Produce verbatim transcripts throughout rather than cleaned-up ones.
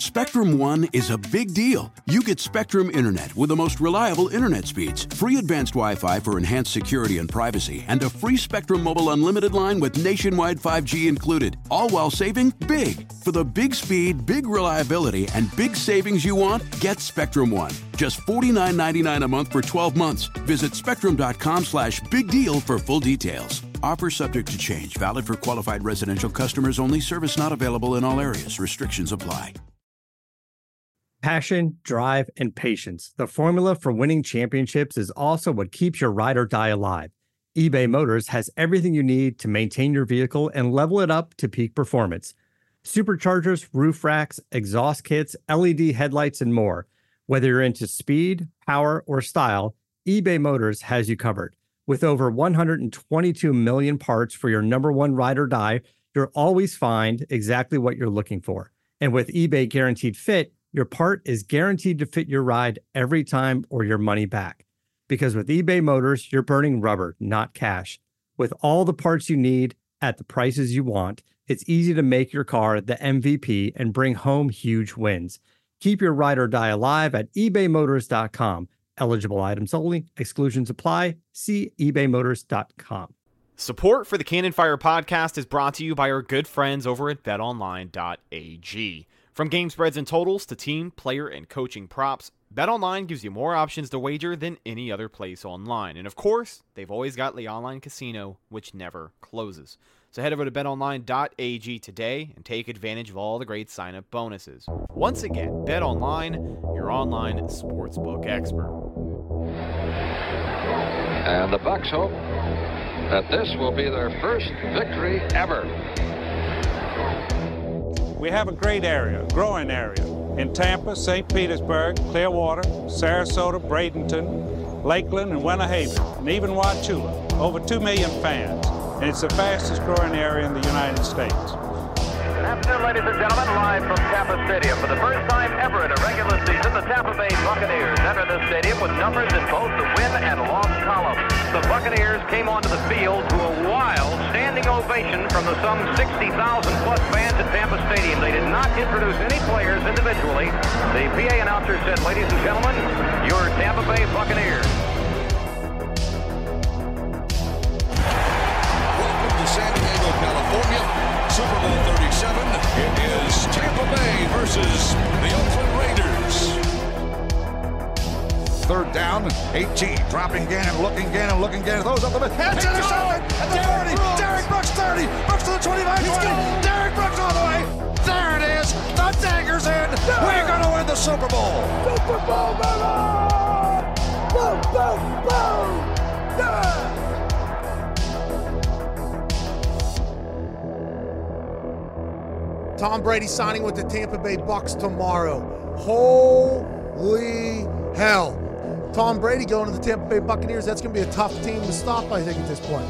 Spectrum One is a big deal. You get Spectrum Internet with the most reliable internet speeds, free advanced Wi-Fi for enhanced security and privacy, and a free Spectrum Mobile Unlimited line with nationwide five G included, all while saving big. For the big speed, big reliability, and big savings you want, get Spectrum One. Just forty-nine ninety-nine a month for twelve months. Visit spectrum.com slash big deal for full details. Offer subject to change. Valid for qualified residential customers only. Service not available in all areas. Restrictions apply. Passion, drive, and patience. The formula for winning championships is also what keeps your ride or die alive. eBay Motors has everything you need to maintain your vehicle and level it up to peak performance. Superchargers, roof racks, exhaust kits, L E D headlights, and more. Whether you're into speed, power, or style, eBay Motors has you covered. With over one hundred twenty-two million parts for your number one ride or die, you'll always find exactly what you're looking for. And with eBay Guaranteed Fit, your part is guaranteed to fit your ride every time or your money back. Because with eBay Motors, you're burning rubber, not cash. With all the parts you need at the prices you want, it's easy to make your car the M V P and bring home huge wins. Keep your ride or die alive at ebay motors dot com. Eligible items only. Exclusions apply. See ebay motors dot com. Support for the Cannon Fire podcast is brought to you by our good friends over at bet online dot a g. From game spreads and totals to team, player, and coaching props, BetOnline gives you more options to wager than any other place online. And of course, they've always got the online casino, which never closes. So head over to bet online dot a g today and take advantage of all the great sign-up bonuses. Once again, BetOnline, your online sportsbook expert. And the Bucks hope that this will be their first victory ever. We have a great area, growing area, in Tampa, Saint Petersburg, Clearwater, Sarasota, Bradenton, Lakeland, and Winter Haven, and even Wauchula. Over two million fans, and it's the fastest growing area in the United States. Good afternoon, ladies and gentlemen, live from Tampa Stadium. For the first time ever in a regular season, the Tampa Bay Buccaneers enter the stadium with numbers in both the win and loss column. The Buccaneers came onto the field to a wild standing ovation from the some sixty thousand plus fans at Tampa Stadium. They did not introduce any players individually. The P A announcer said, "Ladies and gentlemen, your Tampa Bay Buccaneers." Welcome to San Diego, California. Super Bowl thirty-seven. It is Tampa Bay versus the Oakland Raiders. Third down, eighteen. Dropping Gannon, looking Gannon, looking Gannon. Those up the middle. It's intercepted at the forty. Derek Brooks thirty. Brooks to the twenty-five, twenty. Derek Brooks all the way. There it is. The dagger's in. We're going to win the Super Bowl. Super Bowl, baby! Boom, boom, boom! Yeah! Tom Brady signing with the Tampa Bay Bucks tomorrow. Holy hell. Tom Brady going to the Tampa Bay Buccaneers. That's going to be a tough team to stop, I think, at this point.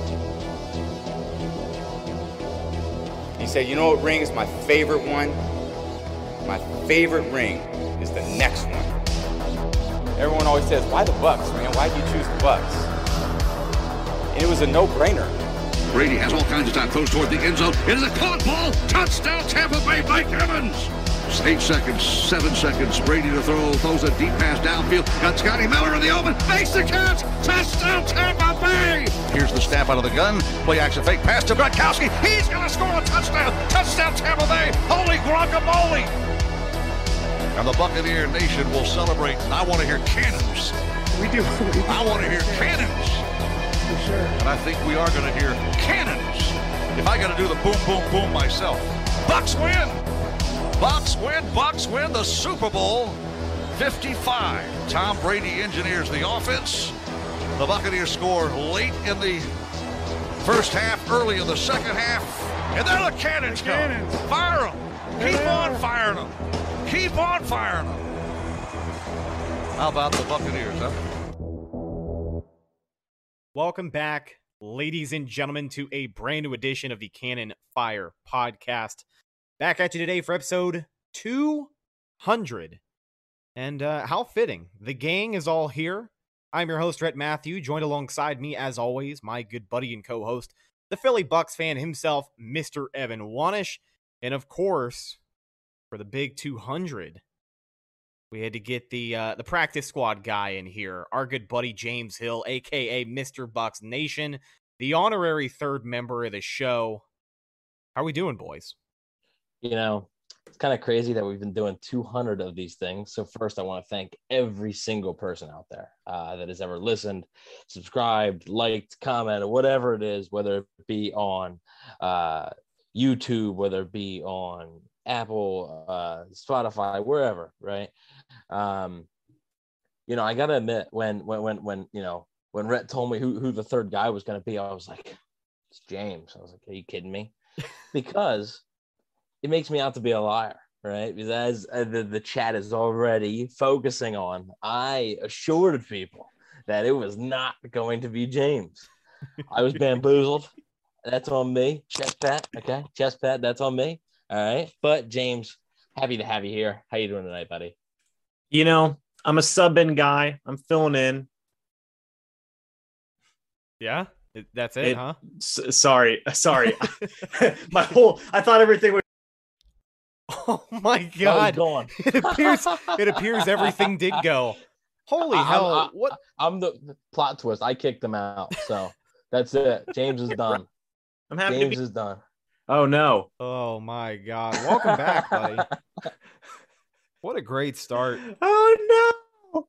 He said, you know what ring is my favorite one? My favorite ring is the next one. Everyone always says, why the Bucks, man? Why did you choose the Bucks? And it was a no-brainer. Brady has all kinds of time, throws toward the end zone. It is a caught ball. Touchdown, Tampa Bay, Mike Evans. Eight seconds, seven seconds. Brady to throw, throws a deep pass downfield. Got Scotty Miller in the open. Makes the catch. Touchdown, Tampa Bay. Here's the snap out of the gun. Play action fake pass to Gronkowski. He's going to score a touchdown. Touchdown, Tampa Bay. Holy guacamole. And the Buccaneer Nation will celebrate. And I want to hear cannons. We do. I want to hear cannons. For sure. And I think we are going to hear cannons. If I got to do the boom, boom, boom myself. Bucks win. Bucks win. Bucks win the Super Bowl fifty-five. Tom Brady engineers the offense. The Buccaneers score late in the first half, early in the second half. And there the cannons come. Cannons. Fire them. Keep yeah. on firing them. Keep on firing them. How about the Buccaneers, huh? Welcome back, ladies and gentlemen, to a brand new edition of the Cannon Fire podcast. Back at you today for episode two hundred. And uh, how fitting. The gang is all here. I'm your host, Rhett Matthew, joined alongside me, as always, my good buddy and co-host, the Philly Bucks fan himself, Mister Evan Wanish. And of course, for the big two hundred. We had to get the uh, the practice squad guy in here, our good buddy James Hill, a k a. Mister Bucks Nation, the honorary third member of the show. How are we doing, boys? You know, it's kind of crazy that we've been doing two hundred of these things. So first, I want to thank every single person out there uh, that has ever listened, subscribed, liked, commented, whatever it is, whether it be on uh, YouTube, whether it be on Apple, uh, Spotify, wherever, right? Um, you know, I gotta admit, when when when when you know when Rhett told me who who the third guy was gonna be, I was like, it's James. I was like, are you kidding me? Because it makes me out to be a liar, right? Because as uh, the the chat is already focusing on, I assured people that it was not going to be James. I was bamboozled. That's on me. Chest pat, okay? Chest pat. That's on me. All right, but James, happy to have you here. How you doing tonight, buddy? You know, I'm a sub-in guy. I'm filling in. Yeah, that's it, it huh? S- sorry, sorry. My whole, I thought everything was. Oh my God! Gone. It appears, it appears everything did go. Holy I, hell! I, what? I'm the, the plot twist. I kicked them out, so that's it. James is done. I'm happy. James to be- is done. Oh no! Oh my God! Welcome back, buddy. What a great start! Oh no!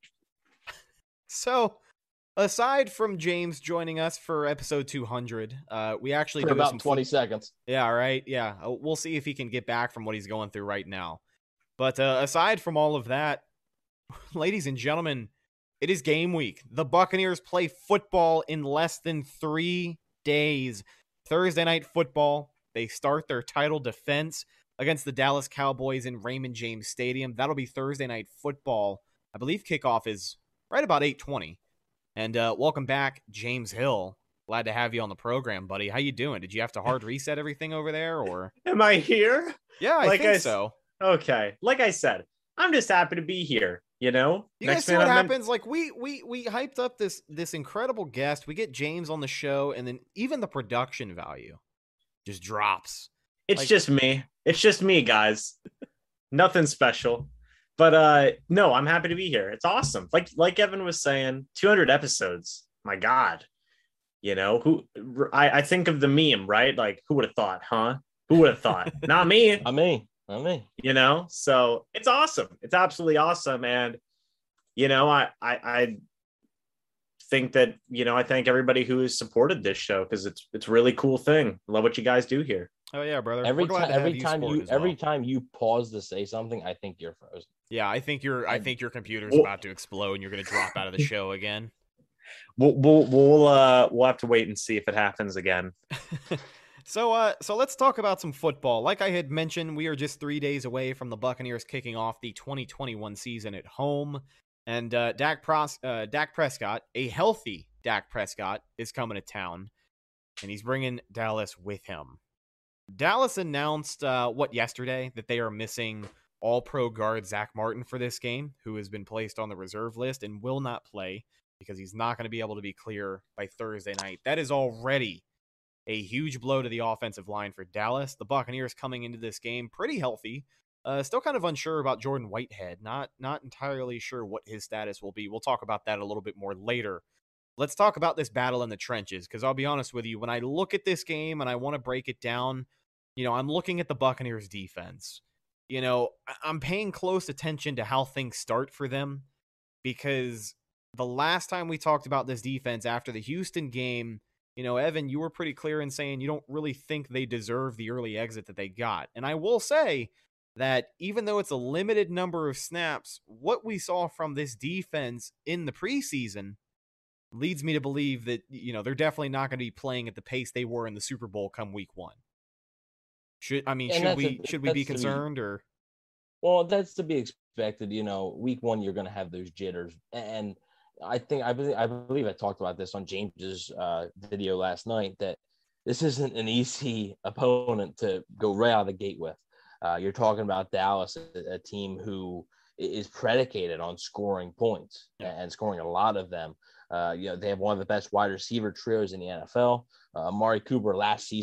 So, aside from James joining us for episode two hundred, uh, we actually for do about some twenty fun- seconds. Yeah, right. Yeah, we'll see if he can get back from what he's going through right now. But uh, aside from all of that, ladies and gentlemen, it is game week. The Buccaneers play football in less than three days. Thursday night football. They start their title defense against the Dallas Cowboys in Raymond James Stadium. That'll be Thursday night football. I believe kickoff is right about eight twenty. And uh, welcome back, James Hill. Glad to have you on the program, buddy. How you doing? Did you have to hard reset everything over there, or? Am I here? Yeah, I like think I, so. Okay. Like I said, I'm just happy to be here. You know, you guys see what happens? Meant- like we we we hyped up this this incredible guest. We get James on the show, and then even the production value just drops. It's like, just me. It's just me, guys. Nothing special. But uh no, I'm happy to be here. It's awesome. Like like Evan was saying, two hundred episodes. My God. You know, who I, I think of the meme, right? Like, who would have thought, huh? Who would have thought? Not me. Not me. Not me. You know, so it's awesome. It's absolutely awesome. And, you know, I I, I think that, you know, I thank everybody who has supported this show because it's it's a really cool thing. Love what you guys do here. Oh yeah, brother. Every time, every you time you, well. every time you pause to say something, I think you're frozen. Yeah, I think your I think your computer's well, about to explode and you're going to drop out of the show again. We'll we'll we'll uh we'll have to wait and see if it happens again. so uh so let's talk about some football. Like I had mentioned, we are just three days away from the Buccaneers kicking off the twenty twenty-one season at home, and uh, Dak Pros uh, Dak Prescott, a healthy Dak Prescott, is coming to town, and he's bringing Dallas with him. Dallas announced uh, what yesterday that they are missing all-pro guard Zach Martin for this game, who has been placed on the reserve list and will not play because he's not going to be able to be clear by Thursday night. That is already a huge blow to the offensive line for Dallas. The Buccaneers coming into this game pretty healthy. Uh, still kind of unsure about Jordan Whitehead. Not, not entirely sure what his status will be. We'll talk about that a little bit more later. Let's talk about this battle in the trenches, because I'll be honest with you, when I look at this game and I want to break it down, you know, I'm looking at the Buccaneers defense. You know, I'm paying close attention to how things start for them, because the last time we talked about this defense after the Houston game, you know, Evan, you were pretty clear in saying you don't really think they deserve the early exit that they got. And I will say that even though it's a limited number of snaps, what we saw from this defense in the preseason leads me to believe that, you know, they're definitely not going to be playing at the pace they were in the Super Bowl come week one. Should I mean, And should we a, should we be to concerned or? Well, that's to be expected. You know, week one you're going to have those jitters, and I think I believe I believe I talked about this on James's uh, video last night that this isn't an easy opponent to go right out of the gate with. Uh, you're talking about Dallas, a, a team who is predicated on scoring points yeah. and scoring a lot of them. Uh, you know, they have one of the best wide receiver trios in the N F L. Uh, Amari Cooper last season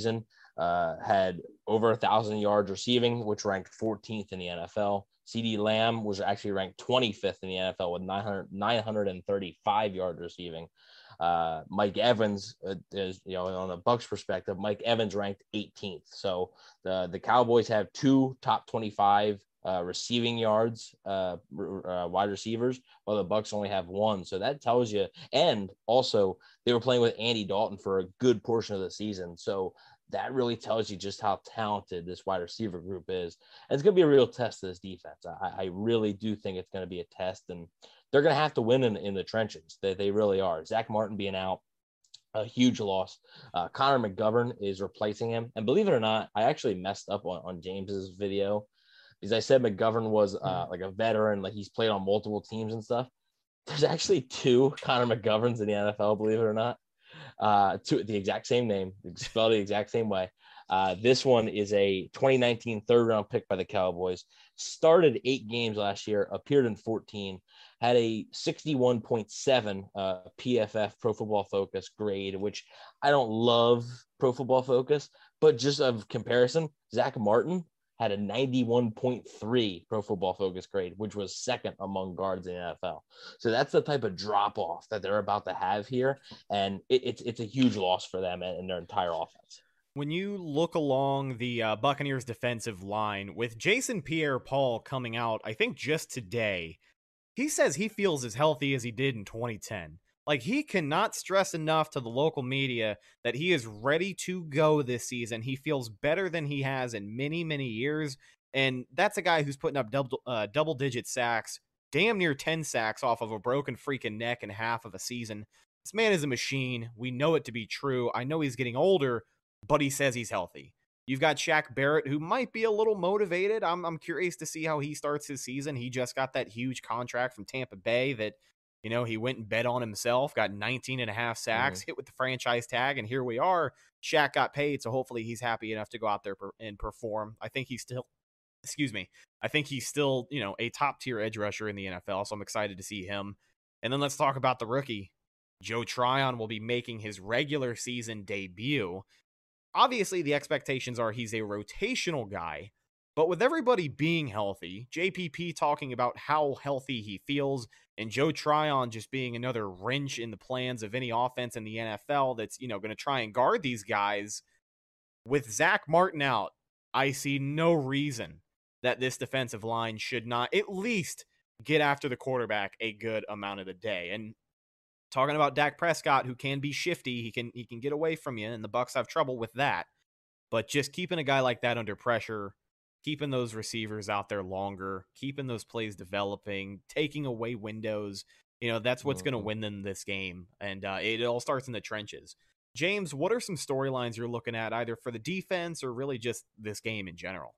uh, had over a thousand yards receiving, which ranked fourteenth in the N F L. CeeDee Lamb was actually ranked twenty-fifth in the N F L with nine hundred, nine hundred thirty-five yards receiving. Uh, Mike Evans uh, is, you know, on the Bucs perspective, Mike Evans ranked eighteenth. So the, the Cowboys have two top twenty-five uh, receiving yards, uh, uh, wide receivers, while the Bucs only have one. So that tells you, and also they were playing with Andy Dalton for a good portion of the season. So that really tells you just how talented this wide receiver group is. And it's going to be a real test of this defense. I, I really do think it's going to be a test, and they're going to have to win in, in the trenches. They, they really are. Zach Martin being out, a huge loss. Uh, Connor McGovern is replacing him. And believe it or not, I actually messed up on, on James's video because I said McGovern was uh, like a veteran, like he's played on multiple teams and stuff. There's actually two Connor McGoverns in the N F L, believe it or not. Uh, two, the exact same name, spelled the exact same way. Uh, this one is a twenty nineteen third round pick by the Cowboys. Started eight games last year, appeared in fourteen, had a sixty-one point seven uh, P F F Pro Football Focus grade, which I don't love Pro Football Focus, but just of comparison, Zach Martin had a ninety-one point three Pro Football Focus grade, which was second among guards in the N F L. So that's the type of drop off that they're about to have here, and it, it's it's a huge loss for them and, and their entire offense. When you look along the uh, Buccaneers defensive line with Jason Pierre-Paul coming out, I think just today, he says he feels as healthy as he did in twenty ten. Like, he cannot stress enough to the local media that he is ready to go this season. He feels better than he has in many, many years. And that's a guy who's putting up double, uh, double-digit sacks, damn near ten sacks off of a broken freaking neck in half of a season. This man is a machine. We know it to be true. I know he's getting older, but he says he's healthy. You've got Shaq Barrett, who might be a little motivated. I'm, I'm curious to see how he starts his season. He just got that huge contract from Tampa Bay that, you know, he went and bet on himself, got nineteen and a half sacks, mm-hmm. hit with the franchise tag, and here we are. Shaq got paid, so hopefully he's happy enough to go out there and perform. I think he's still, excuse me, I think he's still, you know, a top-tier edge rusher in the N F L, so I'm excited to see him. And then let's talk about the rookie. Joe Tryon will be making his regular season debut. Obviously, the expectations are he's a rotational guy, but with everybody being healthy, J P P talking about how healthy he feels, and Joe Tryon just being another wrench in the plans of any offense in the N F L that's, you know, going to try and guard these guys. With Zach Martin out, I see no reason that this defensive line should not at least get after the quarterback a good amount of the day. And talking about Dak Prescott, who can be shifty, he can he can get away from you, and the Bucs have trouble with that. But just keeping a guy like that under pressure, keeping those receivers out there longer, keeping those plays developing, taking away windows, you know, that's what's mm-hmm. going to win them this game. And uh, it all starts in the trenches. James, what are some storylines you're looking at either for the defense or really just this game in general?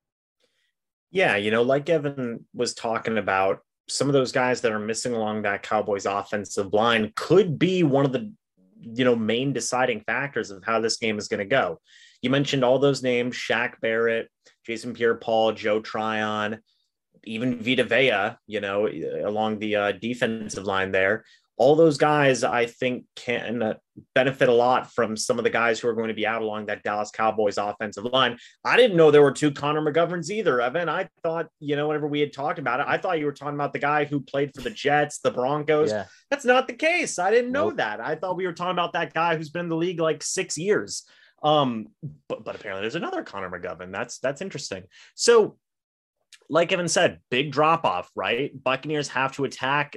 Yeah, you know, like Evan was talking about, some of those guys that are missing along that Cowboys offensive line could be one of the, you know, main deciding factors of how this game is going to go. You mentioned all those names: Shaq Barrett, Jason Pierre-Paul, Joe Tryon, even Vita Vea, you know, along the uh, defensive line there. All those guys, I think, can benefit a lot from some of the guys who are going to be out along that Dallas Cowboys offensive line. I didn't know there were two Connor McGoverns either, Evan. I thought, you know, whenever we had talked about it, I thought you were talking about the guy who played for the Jets, the Broncos. Yeah. That's not the case. I didn't know nope. that. I thought we were talking about that guy who's been in the league like six years. Um, but, but apparently there's another Connor McGovern. That's, that's interesting. So like Evan said, big drop off, right? Buccaneers have to attack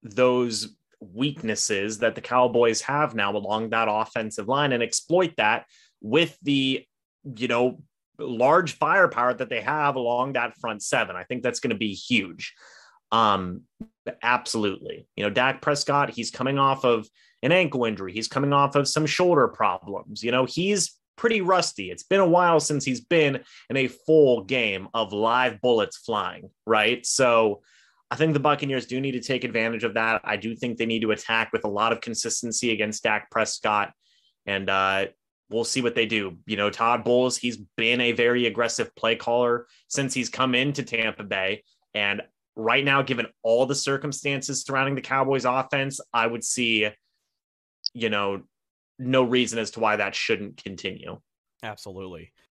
those weaknesses that the Cowboys have now along that offensive line and exploit that with the, you know, large firepower that they have along that front seven. I think that's going to be huge. Um, absolutely. You know, Dak Prescott, he's coming off of an ankle injury. He's coming off of some shoulder problems. You know, he's pretty rusty. It's been a while since he's been in a full game of live bullets flying, right? So I think the Buccaneers do need to take advantage of that. I do think they need to attack with a lot of consistency against Dak Prescott, and uh, we'll see what they do. You know, Todd Bowles, he's been a very aggressive play caller since he's come into Tampa Bay, and right now, given all the circumstances surrounding the Cowboys offense, I would see, you know, no reason as to why that shouldn't continue. Absolutely.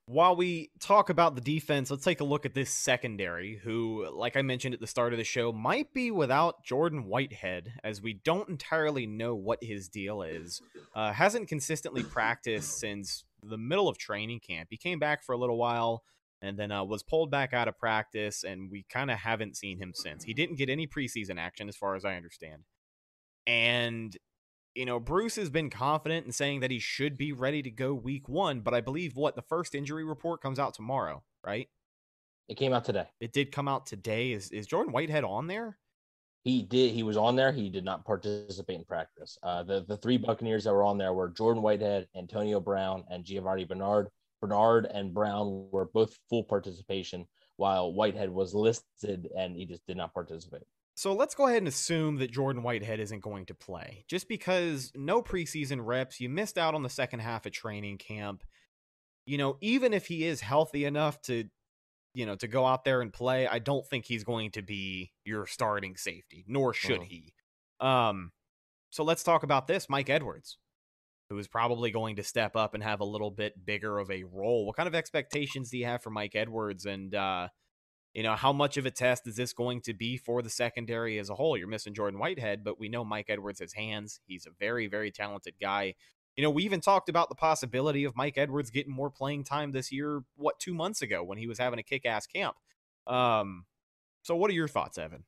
While we talk about the defense, let's take a look at this secondary, who, like I mentioned at the start of the show, might be without Jordan Whitehead, as we don't entirely know what his deal is. Uh, hasn't consistently practiced since the middle of training camp. He came back for a little while and then uh, was pulled back out of practice, and we kind of haven't seen him since. He didn't get any preseason action, as far as I understand. And you know, Bruce has been confident in saying that he should be ready to go week one, but I believe what the first injury report comes out tomorrow, right? It came out today. It did come out today. Is is Jordan Whitehead on there? He did. He was on there. He did not participate in practice. Uh, the, the three Buccaneers that were on there were Jordan Whitehead, Antonio Brown, and Giovanni Bernard. Bernard and Brown were both full participation, while Whitehead was listed and he just did not participate. So let's go ahead and assume that Jordan Whitehead isn't going to play. Just because no preseason reps, you missed out on the second half of training camp. You know, even if he is healthy enough to, you know, to go out there and play, I don't think he's going to be your starting safety, nor should Oh. he. Um, so let's talk about this. Mike Edwards, who is probably going to step up and have a little bit bigger of a role. What kind of expectations do you have for Mike Edwards? And, uh, you know, how much of a test is this going to be for the secondary as a whole? You're missing Jordan Whitehead, but we know Mike Edwards has hands. He's a very, very talented guy. You know, we even talked about the possibility of Mike Edwards getting more playing time this year, what, two months ago when he was having a kick-ass camp. Um, so what are your thoughts, Evan?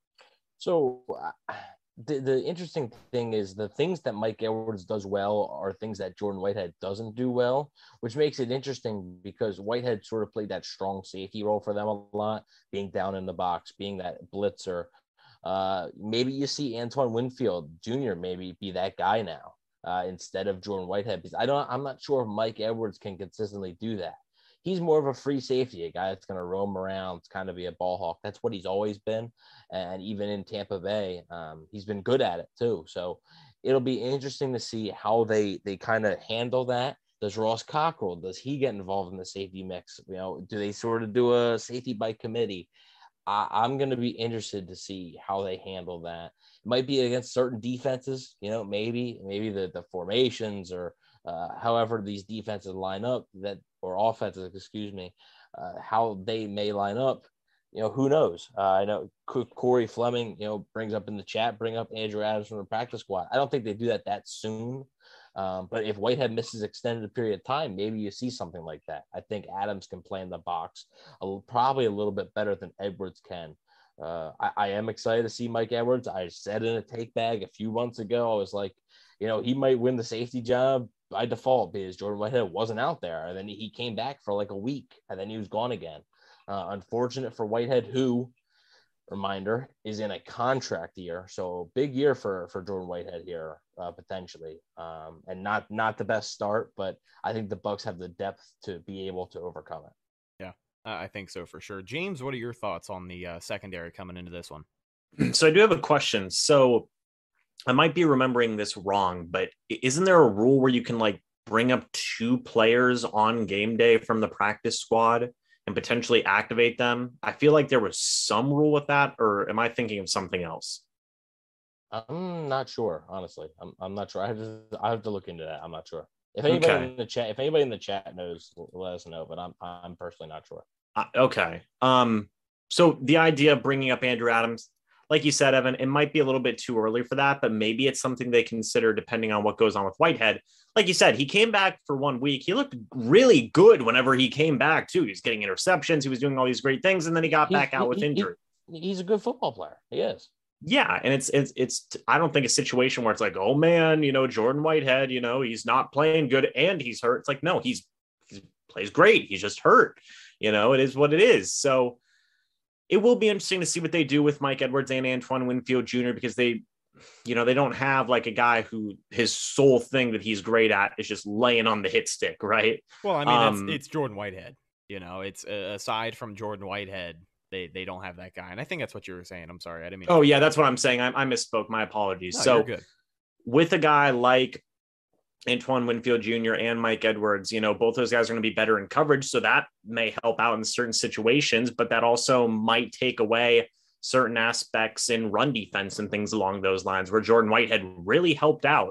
So uh, the, the interesting thing is the things that Mike Edwards does well are things that Jordan Whitehead doesn't do well, which makes it interesting because Whitehead sort of played that strong safety role for them a lot, being down in the box, being that blitzer. Uh, maybe you see Antoine Winfield Junior maybe be that guy now uh, instead of Jordan Whitehead, because I don't, I'm not sure if Mike Edwards can consistently do that. He's more of a free safety, a guy that's going to roam around, kind of be a ball hawk. That's what he's always been. And even in Tampa Bay, um, he's been good at it too. So it'll be interesting to see how they, they kind of handle that. Does Ross Cockrell, does he get involved in the safety mix? You know, do they sort of do a safety by committee? I, I'm going to be interested to see how they handle that. It might be against certain defenses, you know, maybe, maybe the, the formations or uh, however these defenses line up that, or offenses, excuse me, uh, how they may line up, you know, who knows? Uh, I know Corey Fleming, you know, brings up in the chat, bring up Andrew Adams from the practice squad. I don't think they do that that soon. Um, but if Whitehead misses extended period of time, maybe you see something like that. I think Adams can play in the box a little, probably a little bit better than Edwards can. Uh, I, I am excited to see Mike Edwards. I said in a take bag a few months ago, I was like, you know, he might win the safety job by default because Jordan Whitehead wasn't out there. And then he came back for like a week and then he was gone again. Uh, unfortunate for Whitehead, who, reminder, is in a contract year. So big year for, for Jordan Whitehead here, uh, potentially. Um, and not, not the best start, but I think the Bucs have the depth to be able to overcome it. Yeah, I think so for sure. James, what are your thoughts on the uh, secondary coming into this one? So I do have a question. So I might be remembering this wrong, but isn't there a rule where you can like bring up two players on game day from the practice squad and potentially activate them? I feel like there was some rule with that, or am I thinking of something else? I'm not sure, honestly. I'm I'm not sure. I have to I have to look into that. I'm not sure. If anybody Okay. in the chat, if anybody in the chat knows, let us know. But I'm I'm personally not sure. Uh, okay. Um, so the idea of bringing up Andrew Adams, like you said, Evan, it might be a little bit too early for that, but maybe it's something they consider depending on what goes on with Whitehead. Like you said, he came back for one week. He looked really good whenever he came back too. He was getting interceptions. He was doing all these great things. And then he got He's- back out he- with he- injury. he- he's a good football player. He is. Yeah. And it's, it's, it's, I don't think a situation where it's like, oh man, you know, Jordan Whitehead, you know, he's not playing good and he's hurt. It's like, no, he's, he plays great. He's just hurt. You know, it is what it is. So it will be interesting to see what they do with Mike Edwards and Antoine Winfield Junior because they, you know, they don't have like a guy who his sole thing that he's great at is just laying on the hit stick, right? Well, I mean, Um, it's, it's Jordan Whitehead. You know, it's uh, aside from Jordan Whitehead, they they don't have that guy. And I think that's what you were saying. I'm sorry. I didn't mean. Oh, yeah, that's what I'm saying. I, I misspoke. My apologies. No, so you're good. with a guy like Antoine Winfield Junior and Mike Edwards, you know, both those guys are going to be better in coverage. So that may help out in certain situations, but that also might take away certain aspects in run defense and things along those lines where Jordan Whitehead really helped out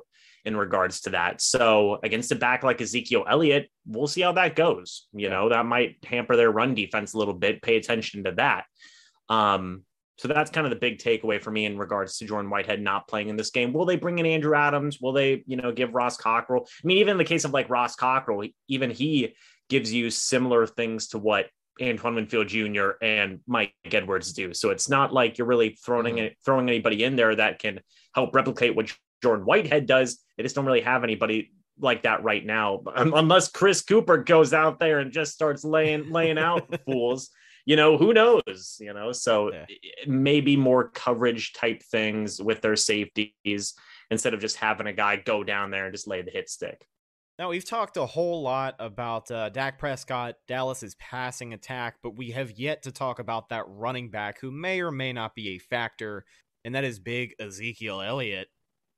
in regards to that. So against a back like Ezekiel Elliott, we'll see how that goes. You know, that might hamper their run defense a little bit. Pay attention to that. Um, so that's kind of the big takeaway for me in regards to Jordan Whitehead not playing in this game. Will they bring in Andrew Adams? Will they, you know, give Ross Cockrell? I mean, even in the case of like Ross Cockrell, even he gives you similar things to what Antoine Winfield Junior and Mike Edwards do. So it's not like you're really throwing mm-hmm. throwing anybody in there that can help replicate what Jordan Whitehead does. They just don't really have anybody like that right now, unless Chris Cooper goes out there and just starts laying laying out fools. You know, who knows, you know, so yeah. maybe more coverage type things with their safeties instead of just having a guy go down there and just lay the hit stick. Now, we've talked a whole lot about uh, Dak Prescott, Dallas's passing attack, but we have yet to talk about that running back who may or may not be a factor, and that is big Ezekiel Elliott.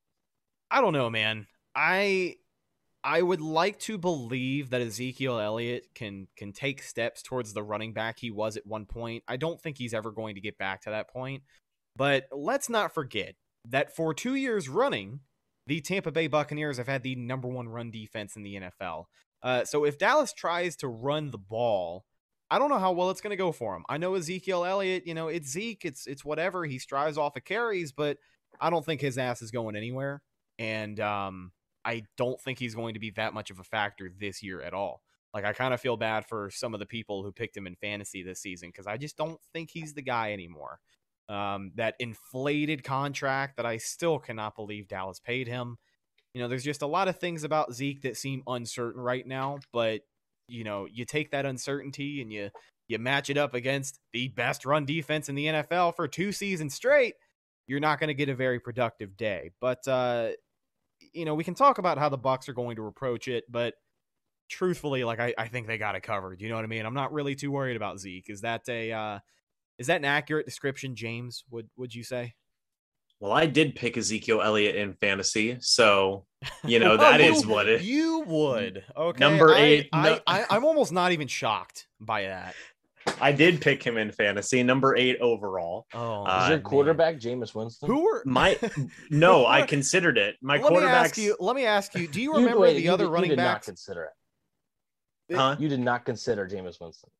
I don't know, man. I... I would like to believe that Ezekiel Elliott can can take steps towards the running back he was at one point. I don't think he's ever going to get back to that point. But let's not forget that for two years running, the Tampa Bay Buccaneers have had the number one run defense in the N F L. Uh, so if Dallas tries to run the ball, I don't know how well it's going to go for him. I know Ezekiel Elliott, you know, it's Zeke, it's it's whatever. He strives off of carries, but I don't think his ass is going anywhere. And, um... I don't think he's going to be that much of a factor this year at all. Like, I kind of feel bad for some of the people who picked him in fantasy this season because I just don't think he's the guy anymore. Um, that inflated contract that I still cannot believe Dallas paid him. You know, there's just a lot of things about Zeke that seem uncertain right now, but, you know, you take that uncertainty and you, you match it up against the best run defense in the N F L for two seasons straight, you're not going to get a very productive day. But, uh, you know, we can talk about how the Bucs are going to approach it, but truthfully, like, I, I think they got it covered. You know what I mean? I'm not really too worried about Zeke. Is that a, uh, is that an accurate description, James? Would, would you say? Well, I did pick Ezekiel Elliott in fantasy, so, you know, that you, is what it you would. Okay. Number eight. I, no, I, I, I'm almost not even shocked by that. I did pick him in fantasy, number eight overall. Oh, uh, is your quarterback man. Jameis Winston? Who were my? No, I considered it. My let quarterback. Me ask you, let me ask you. Do you remember you, wait, the you other did, running you did backs? Not consider it. Huh? You did not consider Jameis Winston.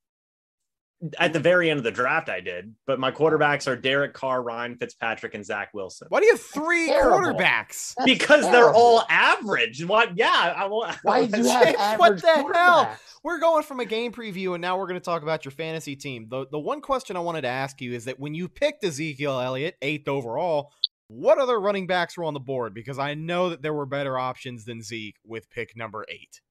At the very end of the draft, I did, but my quarterbacks are Derek Carr, Ryan Fitzpatrick, and Zach Wilson. Why do you have three Terrible. quarterbacks? That's because terrible. They're all average. What? Yeah, I want. Why do you have average What the hell? quarterbacks? We're going from a game preview, and now we're going to talk about your fantasy team. The the one question I wanted to ask you is that when you picked Ezekiel Elliott, eighth overall, what other running backs were on the board? Because I know that there were better options than Zeke with pick number eight.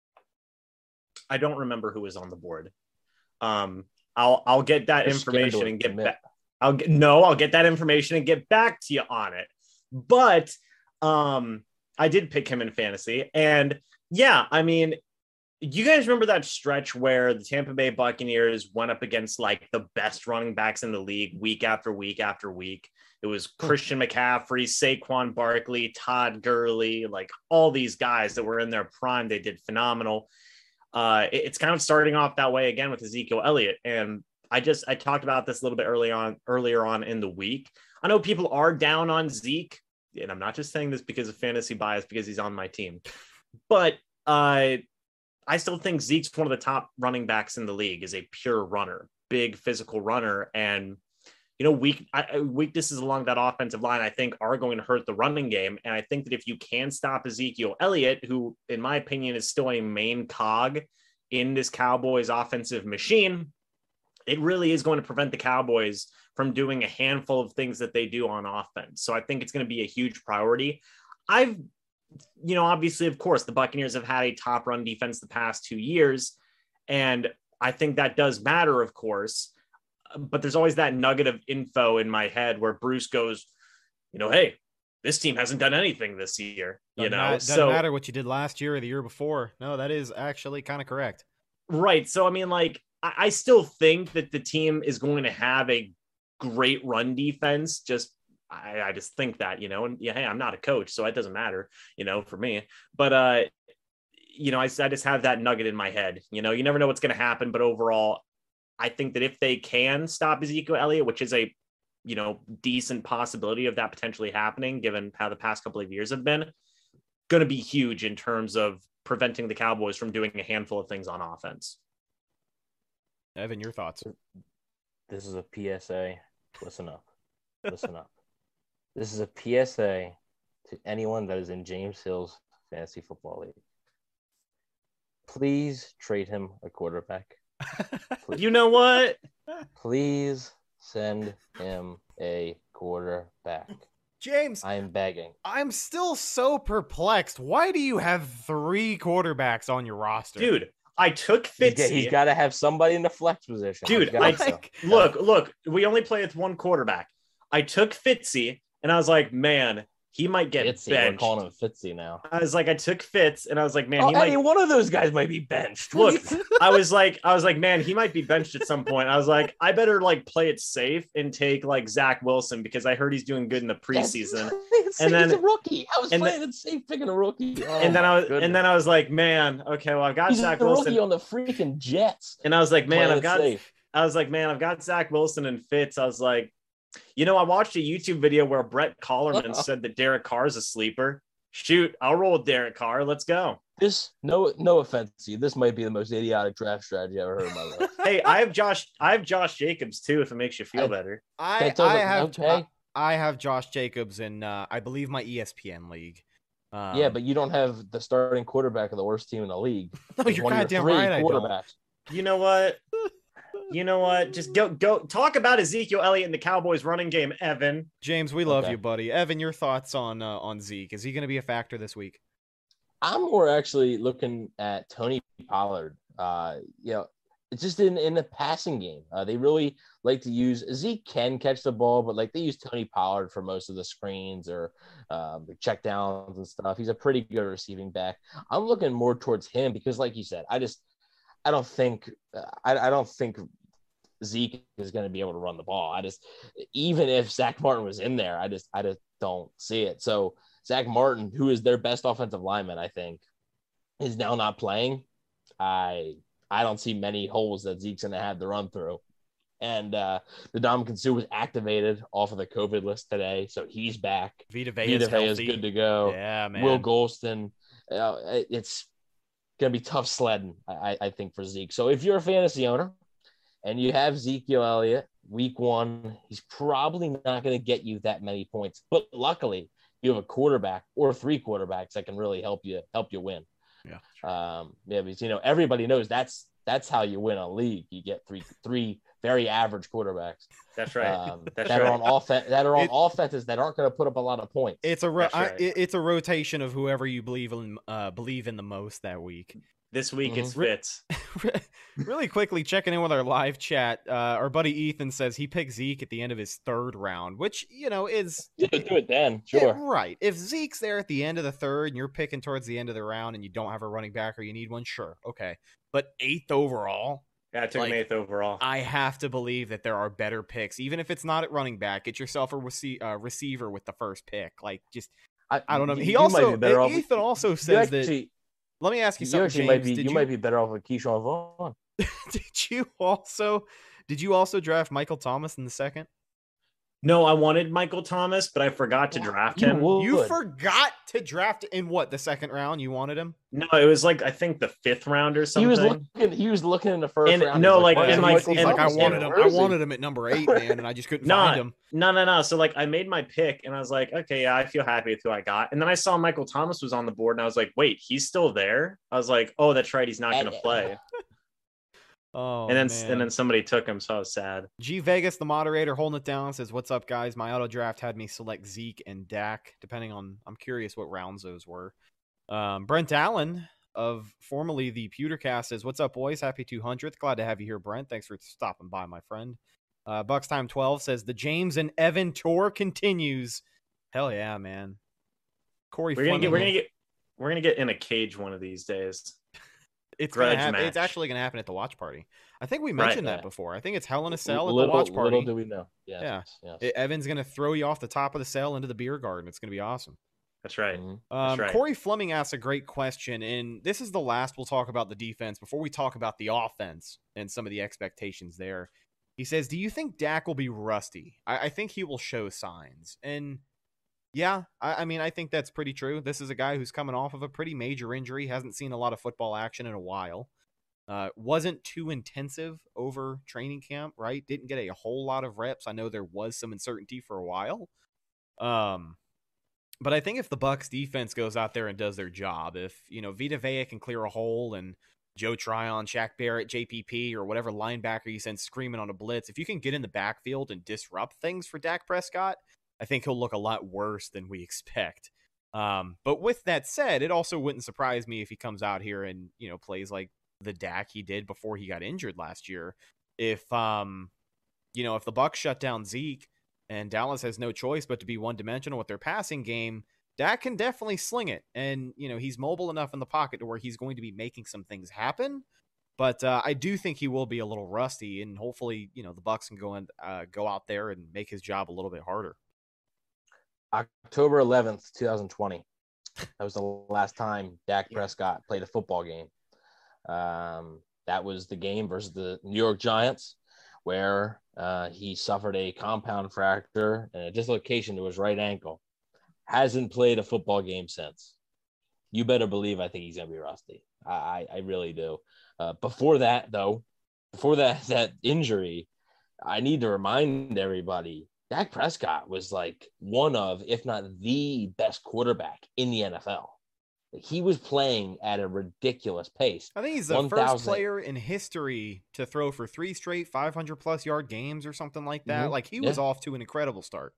I don't remember who was on the board. Um, I'll I'll get that You're information and get back. I'll get no, I'll get that information and get back to you on it. But um, I did pick him in fantasy, and yeah, I mean, you guys remember that stretch where the Tampa Bay Buccaneers went up against like the best running backs in the league week after week after week? It was Christian McCaffrey, Saquon Barkley, Todd Gurley, like all these guys that were in their prime. They did phenomenal. Uh, it, it's kind of starting off that way again with Ezekiel Elliott. And I just, I talked about this a little bit early on, earlier on in the week. I know people are down on Zeke, and I'm not just saying this because of fantasy bias, because he's on my team, but uh, I still think Zeke's one of the top running backs in the league, is a pure runner, big physical runner. And, you know, weak I, weaknesses along that offensive line, I think, are going to hurt the running game. And I think that if you can stop Ezekiel Elliott, who, in my opinion, is still a main cog in this Cowboys offensive machine, it really is going to prevent the Cowboys from doing a handful of things that they do on offense. So I think it's going to be a huge priority. I've, you know, obviously, of course, the Buccaneers have had a top run defense the past two years. And I think that does matter, of course. But there's always that nugget of info in my head where Bruce goes, you know, hey, this team hasn't done anything this year. You doesn't know, ma- doesn't so matter what you did last year or the year before. No, that is actually kind of correct. Right. So, I mean, like, I, I still think that the team is going to have a great run defense. Just, I, I just think that, you know, and yeah, hey, I'm not a coach, so it doesn't matter, you know, for me. But, uh, you know, I, I just have that nugget in my head. You know, you never know what's going to happen. But overall, I think that if they can stop Ezekiel Elliott, which is a, you know, decent possibility of that potentially happening, given how the past couple of years have been, going to be huge in terms of preventing the Cowboys from doing a handful of things on offense. Evan, your thoughts? This is a P S A. Listen up. Listen up. This is a P S A to anyone that is in James Hill's fantasy football league. Please trade him a quarterback. Please. You know what? Please send him a quarterback. James, I am begging. I'm still so perplexed. Why do you have three quarterbacks on your roster? Dude, I took Fitzy. He's, he's got to have somebody in the flex position. Dude, I like, look, look, we only play with one quarterback. I took Fitzy, and I was like, man, he might get Fitzy, benched. We're calling him Fitzy now. I was like, I took Fitz, and I was like, man, oh, he any might. one of those guys might be benched. Look, I was like, I was like, man, he might be benched at some point. I was like, I better like play it safe and take like Zach Wilson because I heard he's doing good in the preseason. and then he's a rookie. I was playing it safe, picking a rookie. Oh, and then I was, goodness. and then I was like, man, okay, well, I've got he's Zach a Wilson rookie on the freaking Jets. And I was like, man, Playing I've got, safe. I was like, man, I've got Zach Wilson and Fitz. I was like, you know, I watched a YouTube video where Brett Collerman said that Derek Carr is a sleeper. Shoot, I'll roll with Derek Carr. Let's go. This, no, no offense to you, this might be the most idiotic draft strategy I've ever heard in my life. Hey, I have Josh. I have Josh Jacobs too. If it makes you feel I, better, I, I have. Okay. I, I have Josh Jacobs in, uh, I believe, my E S P N league. Um, yeah, but you don't have the starting quarterback of the worst team in the league. No, you're goddamn right. I don't. You know what? You know what? Just go go talk about Ezekiel Elliott and the Cowboys running game, Evan. James, we love Okay. you, buddy. Evan, your thoughts on uh, on Zeke? Is he going to be a factor this week? I'm more actually looking at Tony Pollard. Uh, you know, it's just in, in the passing game. Uh, they really like to use Zeke can catch the ball, but like they use Tony Pollard for most of the screens or um, the check downs and stuff. He's a pretty good receiving back. I'm looking more towards him because, like you said, I just I don't think I, I don't think Zeke is going to be able to run the ball. I just even if Zach Martin was in there, I just I just don't see it. So Zach Martin, who is their best offensive lineman, I think, is now not playing. I I don't see many holes that Zeke's going to have to run through. And uh, the Ndamukong Suh was activated off of the COVID list today, so he's back. Vita Vea Vita is, Vea is good to go. Yeah, man. Will Golston, uh, it's going to be tough sledding, I, I think, for Zeke. So if you're a fantasy owner and you have Ezekiel Elliott week one, he's probably not going to get you that many points. But luckily, you have a quarterback or three quarterbacks that can really help you help you win. Yeah. Um, yeah, because you know everybody knows that's that's how you win a league. You get three three very average quarterbacks. That's right. Um, That's that right. are on offense that are on It- offenses that aren't going to put up a lot of points. It's a ro- That's I, right. it- it's a rotation of whoever you believe in uh, believe in the most that week. This week it's Mhm. Fitz. Really quickly checking in with our live chat. Uh, our buddy Ethan says he picked Zeke at the end of his third round, which you know is do, do it then, Yeah, sure. right. If Zeke's there at the end of the third and you're picking towards the end of the round and you don't have a running back or you need one, sure, okay. But eighth overall, Yeah, I took Like, him eighth overall. I have to believe that there are better picks, even if it's not at running back. Get yourself a rece- uh, receiver with the first pick. Like, just I, I don't know. you- He you might also be better off- Ethan also you says that. actually, Let me ask you you something, actually James. might be did you, you, might be better off with Keyshawn Vaughn. did you also did you also draft Michael Thomas in the second? No, I wanted Michael Thomas, but I forgot to draft him. would. You forgot to draft in what, the second round? You wanted him? No, it was like I think the fifth round or He something. was looking. He was looking in the first And- round. no, He's like, "Where's and, He's like, Michael he's like, I Thomas? wanted him. Where I is he?" wanted him at number eight, man, and I just couldn't No, find him. no, no, no. So like I made my pick and I was like, okay, yeah, I feel happy with who I got. And then I saw Michael Thomas was on the board and I was like, wait, he's still there? I was like, oh, that's right, he's not gonna play. Oh, and then man. and then somebody took him, so I was sad. G Vegas, the moderator, holding it down, says, "What's up, guys? My auto draft had me select Zeke and Dak, depending on. I'm curious what rounds those were." Um, Brent Allen of formerly the Pewtercast says, "What's up, boys? Happy two hundredth. Glad to have you here, Brent. Thanks for stopping by, my friend." Uh, Bucks Time twelve says, "The James and Evan tour continues." Hell yeah, man. Corey, We're gonna Fleming, get we're gonna get we're gonna get in a cage one of these days. It's gonna grudge happen. match. It's actually gonna happen at the watch party. I think we Right. mentioned that Yeah. before. I think it's Hell in a Cell at little, the watch party. Little do we know. Yes, Yeah. yes. E- Evan's gonna throw you off the top of the cell into the beer garden. It's gonna be awesome. That's right. Mhm. Um, right. Corey Fleming asks a great question, and this is the last we'll talk about the defense before we talk about the offense and some of the expectations there. He says, "Do you think Dak will be rusty? I, I think he will show signs." And Yeah, I, I mean, I think that's pretty true. This is a guy who's coming off of a pretty major injury, hasn't seen a lot of football action in a while. Uh, wasn't too intensive over training camp, right? Didn't get a whole lot of reps. I know there was some uncertainty for a while. Um, but I think if the Bucs defense goes out there and does their job, if, you know, Vita Vea can clear a hole and Joe Tryon, Shaq Barrett, J P P, or whatever linebacker you send screaming on a blitz, if you can get in the backfield and disrupt things for Dak Prescott, I think he'll look a lot worse than we expect. Um, but with that said, it also wouldn't surprise me if he comes out here and, you know, plays like the Dak he did before he got injured last year. If, um, you know, if the Bucs shut down Zeke and Dallas has no choice but to be one-dimensional with their passing game, Dak can definitely sling it. And, you know, he's mobile enough in the pocket to where he's going to be making some things happen. But uh, I do think he will be a little rusty, and hopefully, you know, the Bucs can go and uh, go out there and make his job a little bit harder. October eleventh, twenty twenty. That was the last time Dak yeah. Prescott played a football game. Um, that was the game versus the New York Giants, where uh, he suffered a compound fracture and a dislocation to his right ankle. Hasn't played a football game since. You better believe I think he's going to be rusty. I, I, I really do. Uh, before that, though, before that that injury, I need to remind everybody, Dak Prescott was like one of, if not the best quarterback in the N F L. He was playing at a ridiculous pace. I think he's the first player in history to throw for three straight five hundred plus yard games or something like that. Mm-hmm. Like he was yeah. off to an incredible start.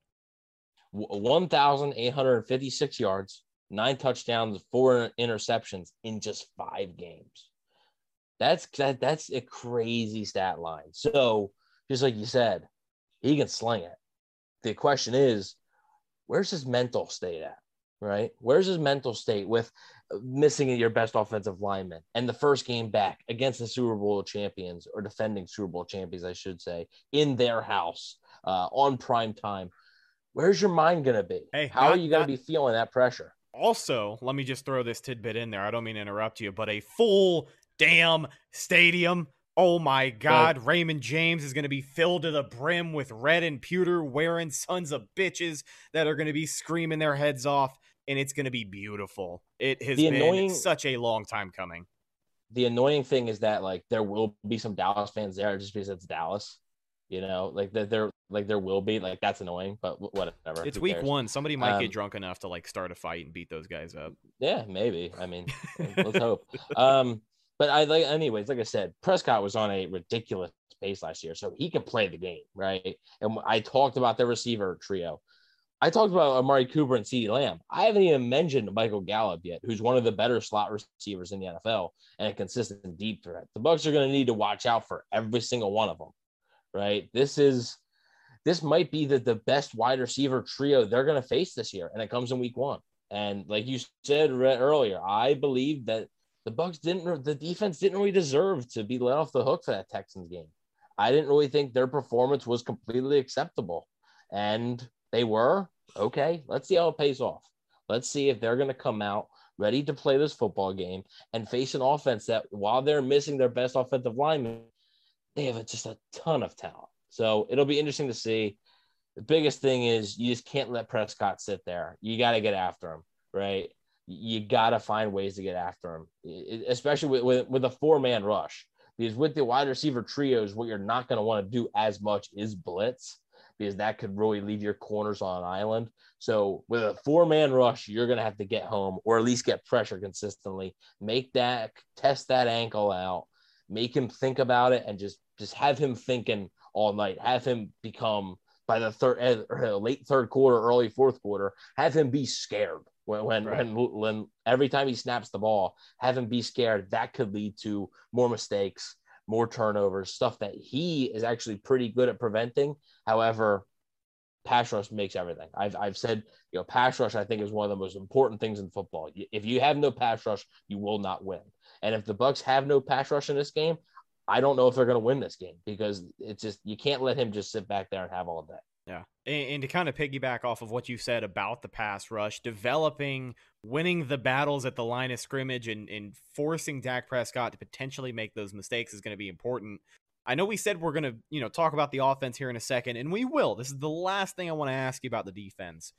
one thousand eight hundred fifty-six yards, nine touchdowns, four interceptions in just five games. That's that, that's a crazy stat line. So just like you said, he can sling it. The question is, where's his mental state at, right? Where's his mental state with missing your best offensive lineman and the first game back against the Super Bowl champions, or defending Super Bowl champions, I should say, in their house uh, on prime time? Where's your mind going to be? Hey, How not, are you going not, to be feeling that pressure? Also, let me just throw this tidbit in there. I don't mean to interrupt you, but a full damn stadium. Oh my God, but Raymond James is going to be filled to the brim with red and pewter wearing sons of bitches that are going to be screaming their heads off, and it's going to be beautiful. It has been annoying, such a long time coming. The annoying thing is that, like, there will be some Dallas fans there just because it's Dallas. You know, like that there, like there will be, like, that's annoying, but whatever. It's week one. Somebody might um, get drunk enough to like start a fight and beat those guys up. Yeah, maybe. I mean, let's hope. Um, But I like, anyways, like I said, Prescott was on a ridiculous pace last year, so he can play the game, right? And I talked about the receiver trio. I talked about Amari Cooper and CeeDee Lamb. I haven't even mentioned Michael Gallup yet, who's one of the better slot receivers in the N F L and a consistent deep threat. The Bucs are going to need to watch out for every single one of them, right? This is this might be the, the best wide receiver trio they're going to face this year, and it comes in week one. And like you said earlier, I believe that the Bucs didn't, the defense didn't really deserve to be let off the hook for that Texans game. I didn't really think their performance was completely acceptable, and they were. Okay, let's see how it pays off. Let's see if they're going to come out ready to play this football game and face an offense that, while they're missing their best offensive lineman, they have just a ton of talent. So it'll be interesting to see. The biggest thing is you just can't let Prescott sit there. You got to get after him, right? You got to find ways to get after him, especially with, with, with a four-man rush. Because with the wide receiver trios, what you're not going to want to do as much is blitz, because that could really leave your corners on an island. So with a four-man rush, you're going to have to get home, or at least get pressure consistently. Make that, test that ankle out, make him think about it, and just, just have him thinking all night. Have him become, by the third, late third quarter, early fourth quarter, have him be scared. When when, right. when when every time he snaps the ball, have him be scared. That could lead to more mistakes, more turnovers, stuff that he is actually pretty good at preventing. However, pass rush makes everything. I've I've said, you know, pass rush, I think, is one of the most important things in football. If you have no pass rush, you will not win. And if the Bucs have no pass rush in this game, I don't know if they're going to win this game, because it's just, you can't let him just sit back there and have all day. Yeah. And, and to kind of piggyback off of what you said about the pass rush, developing, winning the battles at the line of scrimmage, and, and forcing Dak Prescott to potentially make those mistakes is going to be important. I know we said we're going to, you know, talk about the offense here in a second, and we will. This is the last thing I want to ask you about the defense.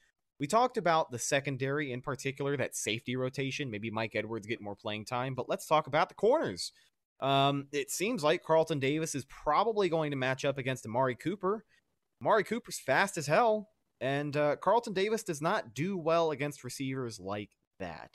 We talked about the secondary in particular, that safety rotation, maybe Mike Edwards getting more playing time, but let's talk about the corners. Um, it seems like Carlton Davis is probably going to match up against Amari Cooper. Amari Cooper's fast as hell, and uh, Carlton Davis does not do well against receivers like that.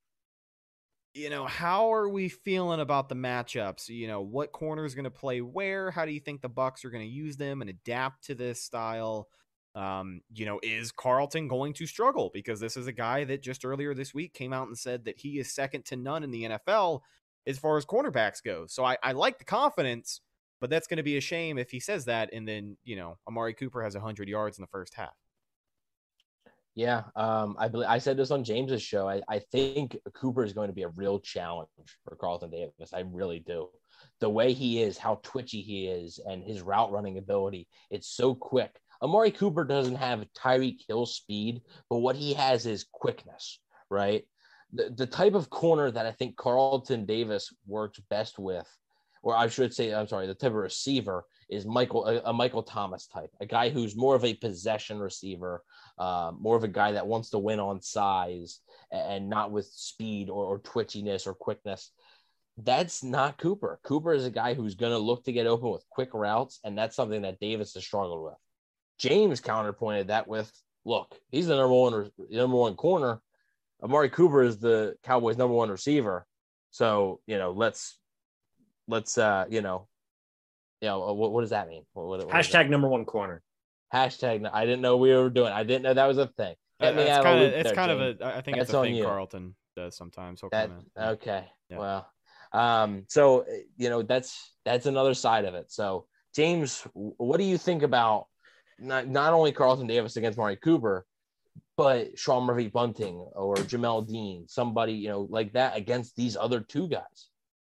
You know, how are we feeling about the matchups? You know, what corner is going to play where? How do you think the Bucs are going to use them and adapt to this style? Um, you know, is Carlton going to struggle? Because this is a guy that just earlier this week came out and said that he is second to none in the N F L as far as cornerbacks go. So I, I like the confidence, but that's going to be a shame if he says that and then, you know, Amari Cooper has one hundred yards in the first half. Yeah, um, I believe I said this on James's show. I, I think Cooper is going to be a real challenge for Carlton Davis. I really do. The way he is, how twitchy he is, and his route running ability, it's so quick. Amari Cooper doesn't have Tyreek Hill speed, but what he has is quickness, right? The, the type of corner that I think Carlton Davis works best with, or I should say, I'm sorry, the type of receiver is Michael, a, a Michael Thomas type, a guy who's more of a possession receiver, uh, more of a guy that wants to win on size and not with speed or, or twitchiness or quickness. That's not Cooper. Cooper is a guy who's going to look to get open with quick routes, and that's something that Davis has struggled with. James counterpointed that with, look, he's the number one, number one corner. Amari Cooper is the Cowboys' number one receiver. So, you know, let's, let's, uh, you know, you know, what, what does that mean? What, what, what Hashtag number one corner. Hashtag. I didn't know we were doing. I didn't know that was a thing. Uh, it's kind of, it's kind of a. I think That's it's a thing you. Carlton does sometimes. That, okay. Yeah. Well, um, so you know that's that's another side of it. So James, what do you think about not not only Carlton Davis against Amari Cooper, but Sean Murphy Bunting or Jamel Dean, somebody you know like that against these other two guys?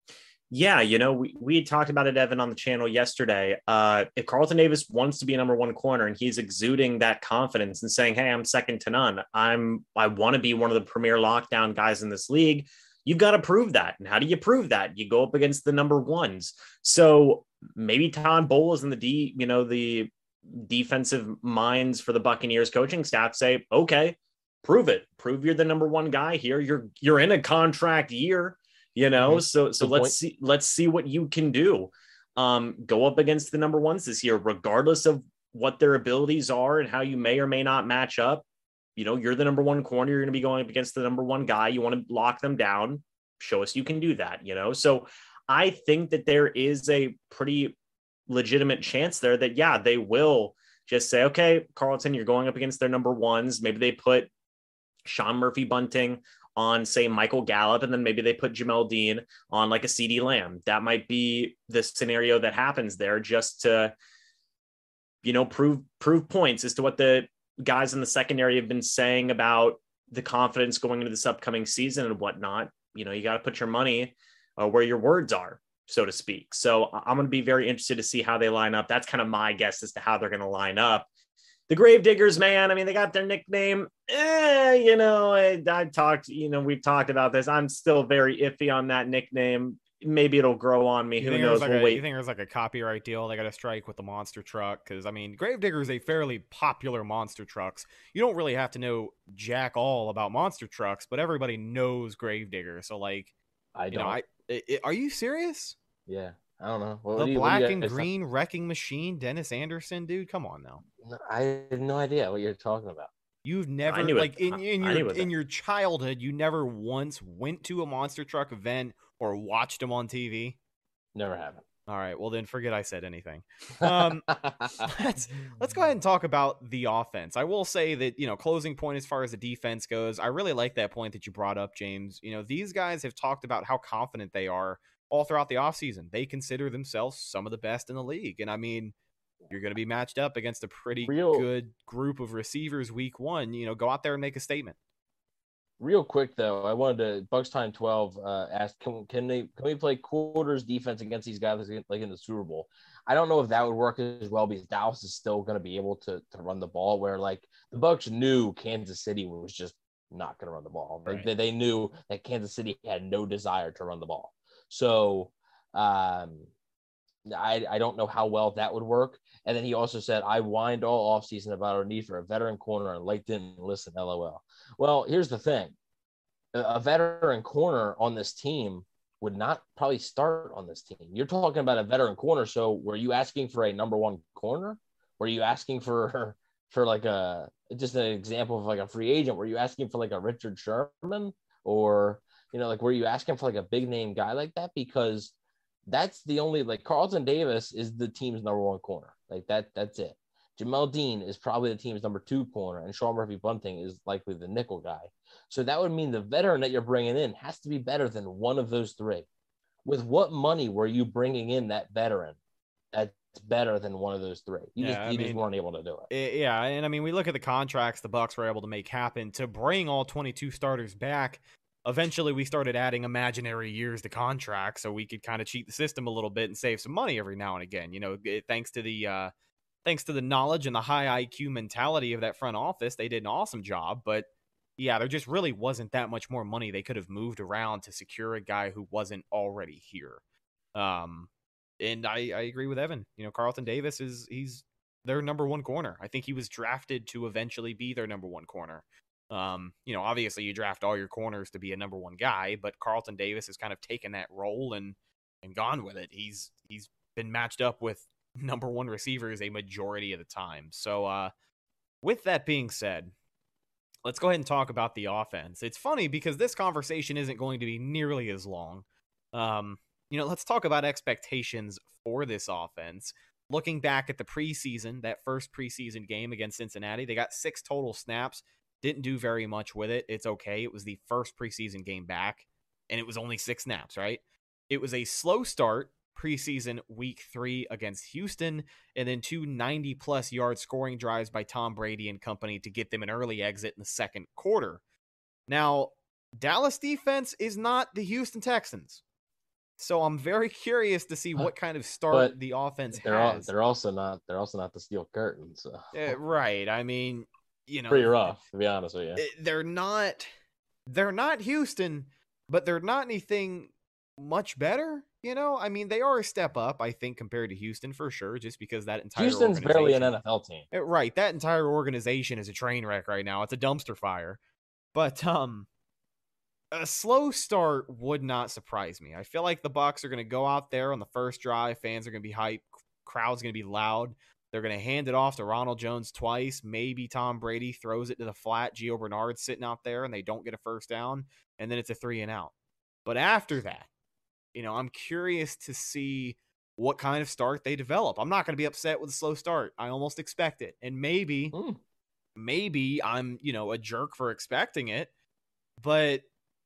Yeah, you know, we, we talked about it, Evan, on the channel yesterday. Uh, if Carlton Davis wants to be a number one corner and he's exuding that confidence and saying, hey, I'm second to none, I'm I want to be one of the premier lockdown guys in this league, you've got to prove that. And how do you prove that? You go up against the number ones. So maybe Todd Bowles and the D, you know, the defensive minds for the Buccaneers coaching staff say, okay, prove it. Prove you're the number one guy here. You're you're in a contract year. You know, mm-hmm. so so Good let's point. see let's see what you can do. Um, go up against the number ones this year, regardless of what their abilities are and how you may or may not match up. You know, you're the number one corner. You're going to be going up against the number one guy. You want to lock them down. Show us you can do that. You know, so I think that there is a pretty legitimate chance there that yeah, they will just say, okay, Carlton, you're going up against their number ones. Maybe they put Sean Murphy Bunting on, say, Michael Gallup, and then maybe they put Jamel Dean on like a CeeDee Lamb. That might be the scenario that happens there, just to, you know, prove prove points as to what the guys in the secondary have been saying about the confidence going into this upcoming season and whatnot. You know, you got to put your money uh, where your words are, so to speak. So I'm going to be very interested to see how they line up. That's kind of my guess as to how they're going to line up. The Gravediggers, man, I mean, they got their nickname. Eh, you know, I, I talked, you know, we've talked about this. I'm still very iffy on that nickname. Maybe it'll grow on me. You Who knows? Like we'll a, wait. You think there's like a copyright deal? They got to strike with the monster truck? Because, I mean, Gravedigger is a fairly popular monster trucks. You don't really have to know jack all about monster trucks, but everybody knows Gravedigger. So, like, I you don't. know, I, it, are you serious? Yeah. I don't know. What, the what do you, black what do you, and green not... wrecking machine, Dennis Anderson, dude. Come on now. I have no idea what you're talking about. You've never like it. in, in your in your childhood, you never once went to a monster truck event or watched them on T V. Never happened. All right. Well, then forget I said anything. Um, let's let's go ahead and talk about the offense. I will say that, you know, closing point as far as the defense goes, I really like that point that you brought up, James. You know, these guys have talked about how confident they are all throughout the offseason. They consider themselves some of the best in the league. And I mean, you're going to be matched up against a pretty Real, good group of receivers week one. You know, go out there and make a statement. Real quick, though, I wanted to, Bucks Time twelve uh, asked, can, can, they, can we play quarters defense against these guys like in the Super Bowl? I don't know if that would work as well because Dallas is still going to be able to, to run the ball, where like the Bucks knew Kansas City was just not going to run the ball. Right. They, they knew that Kansas City had no desire to run the ball. So, um, I, I don't know how well that would work. And then he also said, I whined all offseason about our need for a veteran corner, and Lake didn't listen, LOL. Well, here's the thing. A veteran corner on this team would not probably start on this team. You're talking about a veteran corner. So were you asking for a number one corner? Were you asking for, for like a, just an example of like a free agent? Were you asking for like a Richard Sherman, or, you know, like, were you asking for like a big name guy like that? Because that's the only, like, Carlton Davis is the team's number one corner. Like that, that's it. Jamel Dean is probably the team's number two corner, and Sean Murphy Bunting is likely the nickel guy. So that would mean the veteran that you're bringing in has to be better than one of those three. With what money were you bringing in that veteran that's better than one of those three? You, yeah, just, I you mean, just weren't able to do it. it. Yeah, and I mean, we look at the contracts the Bucks were able to make happen to bring all twenty-two starters back. Eventually, we started adding imaginary years to contracts so we could kind of cheat the system a little bit and save some money every now and again. You know, it, thanks to the uh, thanks to the knowledge and the high I Q mentality of that front office, they did an awesome job. But yeah, there just really wasn't that much more money they could have moved around to secure a guy who wasn't already here. Um, and I, I agree with Evan. You know, Carlton Davis is he's their number one corner. I think he was drafted to eventually be their number one corner. Um, you know, obviously you draft all your corners to be a number one guy, but Carlton Davis has kind of taken that role and and gone with it. He's he's been matched up with number one receivers a majority of the time. So uh, with that being said, let's go ahead and talk about the offense. It's funny because this conversation isn't going to be nearly as long. Um, you know, let's talk about expectations for this offense. Looking back at the preseason, that first preseason game against Cincinnati, they got six total snaps. Didn't do very much with it. It's okay. It was the first preseason game back, and it was only six snaps, right? It was a slow start, preseason week three against Houston, and then two ninety-plus yard scoring drives by Tom Brady and company to get them an early exit in the second quarter. Now, Dallas defense is not the Houston Texans, so I'm very curious to see what kind of start but the offense they're has. All, they're also not. They're also not the Steel Curtain. So uh, right. I mean. You know, pretty rough, to be honest with you. They're not, they're not Houston, but they're not anything much better. You know, I mean, they are a step up, I think, compared to Houston for sure, just because that entire Houston's barely an N F L team, right? That entire organization is a train wreck right now. It's a dumpster fire. But um, a slow start would not surprise me. I feel like the Bucs are going to go out there on the first drive. Fans are going to be hyped. Crowd's going to be loud. They're going to hand it off to Ronald Jones twice. Maybe Tom Brady throws it to the flat. Gio Bernard's sitting out there and they don't get a first down. And then it's a three and out. But after that, you know, I'm curious to see what kind of start they develop. I'm not going to be upset with a slow start. I almost expect it. And maybe, mm. maybe I'm, you know, a jerk for expecting it. But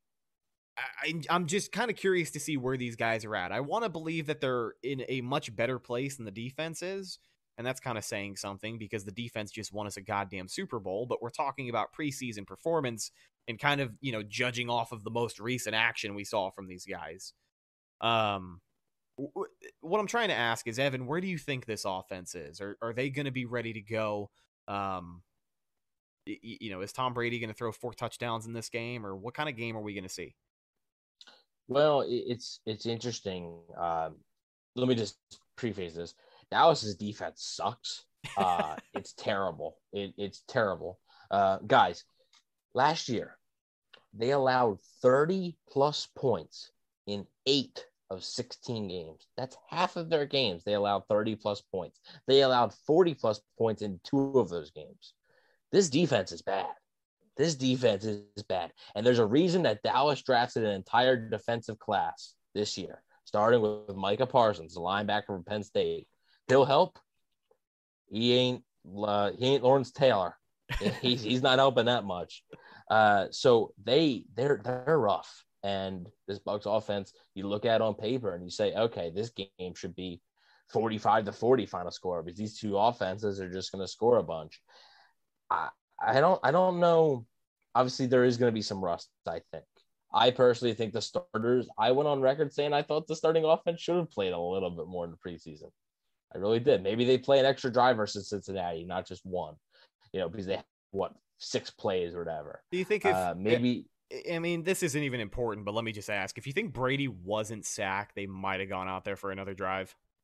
I, I'm just kind of curious to see where these guys are at. I want to believe that they're in a much better place than the defense is. And that's kind of saying something because the defense just won us a goddamn Super Bowl. But we're talking about preseason performance and kind of, you know, judging off of the most recent action we saw from these guys. Um, w- what I'm trying to ask is, Evan, where do you think this offense is? Are, are they going to be ready to go? Um, y- you know, is Tom Brady going to throw four touchdowns in this game, or what kind of game are we going to see? Well, it's it's interesting. Um, let me just preface this. Dallas's defense sucks. Uh, it's terrible. It, it's terrible. Uh, guys, last year, they allowed thirty plus points in eight of sixteen games. That's half of their games. They allowed thirty plus points. They allowed forty plus points in two of those games. This defense is bad. This defense is bad. And there's a reason that Dallas drafted an entire defensive class this year, starting with Micah Parsons, the linebacker from Penn State. He'll help. He ain't uh, he ain't Lawrence Taylor. he's he's not helping that much. Uh, so they they're they're rough. And this Bucs offense, you look at on paper and you say, okay, this game should be forty-five to forty final score because these two offenses are just going to score a bunch. I I don't I don't know. Obviously, there is going to be some rust, I think. I personally think the starters, I went on record saying I thought the starting offense should have played a little bit more in the preseason. I really did. Maybe they play an extra drive versus Cincinnati, not just one, you know, because they have, what, six plays or whatever. Do you think if uh, maybe I mean, this isn't even important, but let me just ask, if you think Brady wasn't sacked, they might have gone out there for another drive?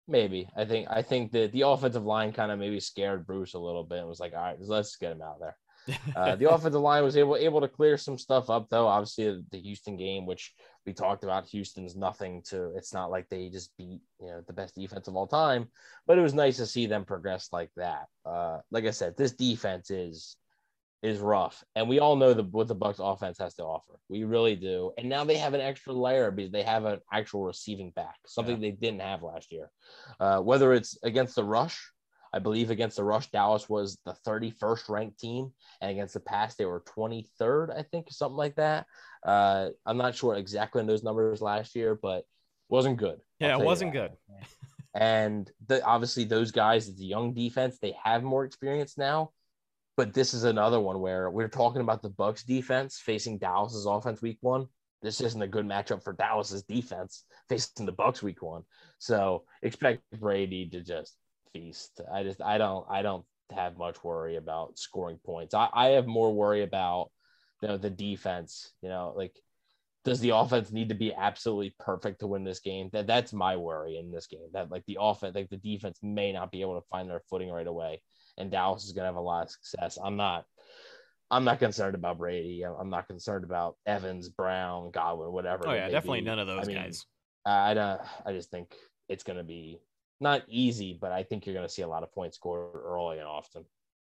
Maybe. I think I think that the offensive line kind of maybe scared Bruce a little bit and was like, all right, let's get him out there. Uh, the offensive line was able able to clear some stuff up, though. Obviously, the Houston game, which we talked about, Houston's nothing to. It's not like they just beat you know the best defense of all time, but it was nice to see them progress like that. Uh, like I said, this defense is is rough, and we all know the, what the Bucs offense has to offer. We really do, and now they have an extra layer because they have an actual receiving back, something yeah. they didn't have last year. Uh, whether it's against the rush. I believe against the rush, Dallas was the thirty-first ranked team, and against the pass, they were twenty-third, I think, something like that. Uh, I'm not sure exactly on those numbers last year, but wasn't good. Yeah, it wasn't good. And the, obviously, those guys, it's a young defense. They have more experience now, but this is another one where we're talking about the Bucs defense facing Dallas's offense week one. This isn't a good matchup for Dallas's defense facing the Bucs week one. So expect Brady to just feast. I just I don't I don't have much worry about scoring points. I, I have more worry about you know the defense. You know, like does the offense need to be absolutely perfect to win this game? That that's my worry in this game. That like the offense, like the defense may not be able to find their footing right away, and Dallas is gonna have a lot of success. I'm not I'm not concerned about Brady. I'm not concerned about Evans, Brown, Godwin, whatever. Oh yeah, definitely be. none of those I mean, guys. I don't. I just think it's gonna be. Not easy, but I think you're going to see a lot of points scored early and often.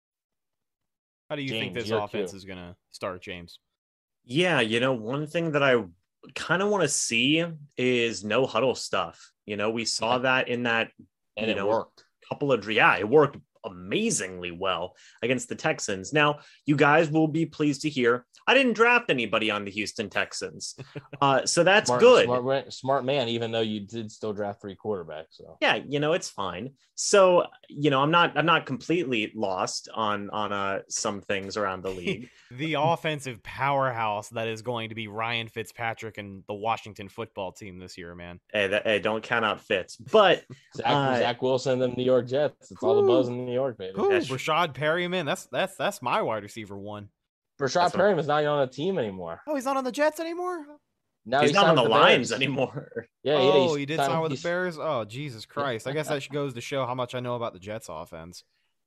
How do you James, think this offense cue. is going to start, James? Yeah, you know, one thing that I kind of want to see is no huddle stuff. You know, we saw that in that, and you it know, worked. Couple of, yeah, it worked amazingly well against the Texans. Now, you guys will be pleased to hear I didn't draft anybody on the Houston Texans. Uh, so that's smart, good. Smart, smart man, even though you did still draft three quarterbacks. So yeah, you know, it's fine. So, you know, I'm not I'm not completely lost on on uh, some things around the league. The offensive powerhouse that is going to be Ryan Fitzpatrick and the Washington football team this year, man. Hey, that, hey don't count out Fitz. But Zach, uh, Zach Wilson and the New York Jets. It's all the buzz in New York, baby. Ooh, Rashad Perryman, that's that's that's my wide receiver one. Rashad Perryman's not on a team anymore. Oh, he's not on the Jets anymore? No, he's, he's not on the, the Lions anymore. Yeah, oh, yeah, he did sign with the Bears? Oh, Jesus Christ. I guess that goes to show how much I know about the Jets offense.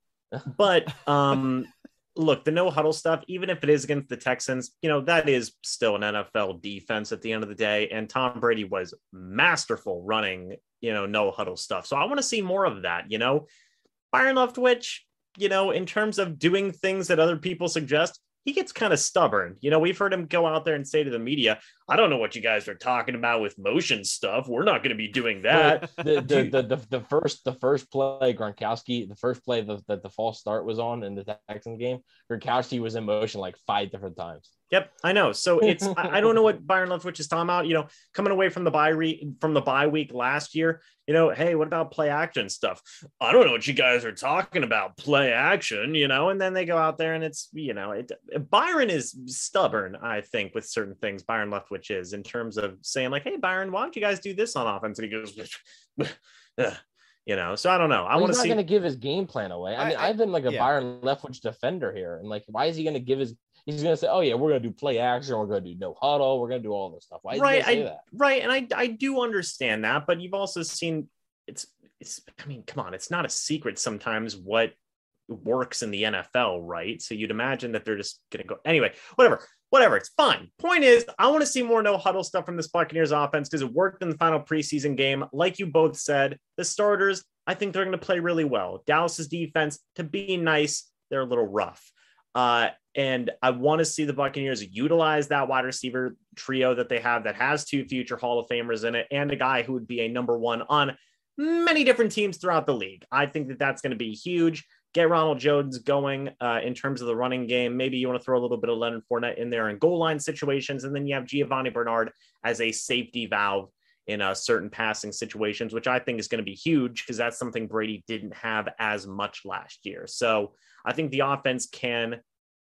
But, um, look, the no huddle stuff, even if it is against the Texans, you know, that is still an N F L defense at the end of the day. And Tom Brady was masterful running, you know, no huddle stuff. So I want to see more of that, you know. Byron Leftwich, you know, in terms of doing things that other people suggest, he gets kind of stubborn. You know, we've heard him go out there and say to the media, I don't know what you guys are talking about with motion stuff. We're not going to be doing that. the, the, the, the, the first the first play, Gronkowski, the first play that the, the false start was on in the Texans game, Gronkowski was in motion like five different times. Yep, I know. So it's I, I don't know what Byron Leftwich is talking about. You know, coming away from the bye re, from the bye week last year. You know, hey, what about play action stuff? I don't know what you guys are talking about. Play action, you know, and then they go out there and it's you know, it, Byron is stubborn. I think with certain things, Byron Leftwich is in terms of saying like, hey, Byron, why don't you guys do this on offense? And he goes, you know. So I don't know. I well, want to see. He's not going to give his game plan away. I mean, I, I, I've been like a yeah. Byron Leftwich defender here, and like, why is he going to give his? He's going to say, "Oh yeah, we're going to do play action. We're going to do no huddle. We're going to do all this stuff." Why is right, he going to say I, that? Right, and I I do understand that, but you've also seen it's it's. I mean, come on, it's not a secret sometimes what works in the N F L, right? So you'd imagine that they're just going to go anyway. Whatever, whatever. It's fine. Point is, I want to see more no huddle stuff from this Buccaneers offense because it worked in the final preseason game. Like you both said, the starters, I think they're going to play really well. Dallas's defense, to be nice, they're a little rough. Uh, and I want to see the Buccaneers utilize that wide receiver trio that they have that has two future Hall of Famers in it and a guy who would be a number one on many different teams throughout the league. I think that that's going to be huge. Get Ronald Jones going uh, in terms of the running game. Maybe you want to throw a little bit of Leonard Fournette in there in goal line situations. And then you have Giovanni Bernard as a safety valve in uh, certain passing situations, which I think is going to be huge because that's something Brady didn't have as much last year. So I think the offense can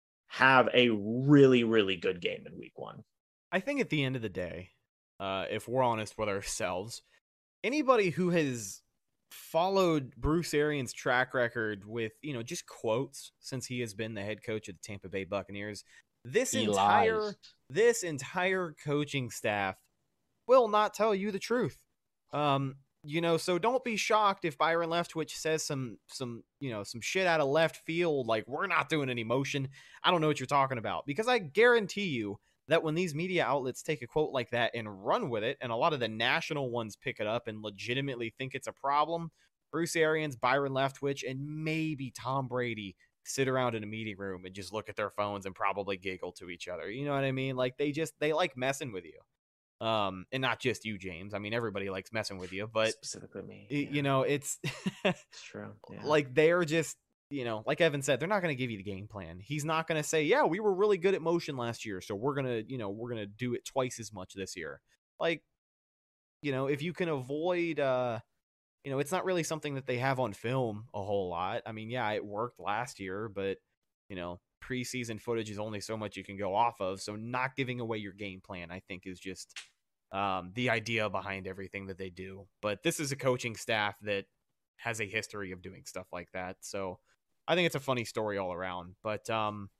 have a really, really good game in week one. I think at the end of the day, uh, if we're honest with ourselves, anybody who has followed Bruce Arians' track record with, you know, just quotes since he has been the head coach of the Tampa Bay Buccaneers, this he entire lies. this entire coaching staff will not tell you the truth. Um, You know, so don't be shocked if Byron Leftwich says some, some, you know, some shit out of left field, like we're not doing any motion. I don't know what you're talking about, because I guarantee you that when these media outlets take a quote like that and run with it, and a lot of the national ones pick it up and legitimately think it's a problem, Bruce Arians, Byron Leftwich, and maybe Tom Brady sit around in a meeting room and just look at their phones and probably giggle to each other. You know what I mean? Like they just, they like messing with you. Um, and not just you, James. I mean, everybody likes messing with you, but specifically me. It, yeah. You know, it's, it's true. Yeah. Like they're just, you know, like Evan said, they're not going to give you the game plan. He's not going to say, yeah, we were really good at motion last year, so we're going to, you know, we're going to do it twice as much this year. Like, you know, if you can avoid, uh, you know, it's not really something that they have on film a whole lot. I mean, yeah, it worked last year, but, you know, preseason footage is only so much you can go off of. So not giving away your game plan, I think, is just um, the idea behind everything that they do. But this is a coaching staff that has a history of doing stuff like that. So I think it's a funny story all around. But um,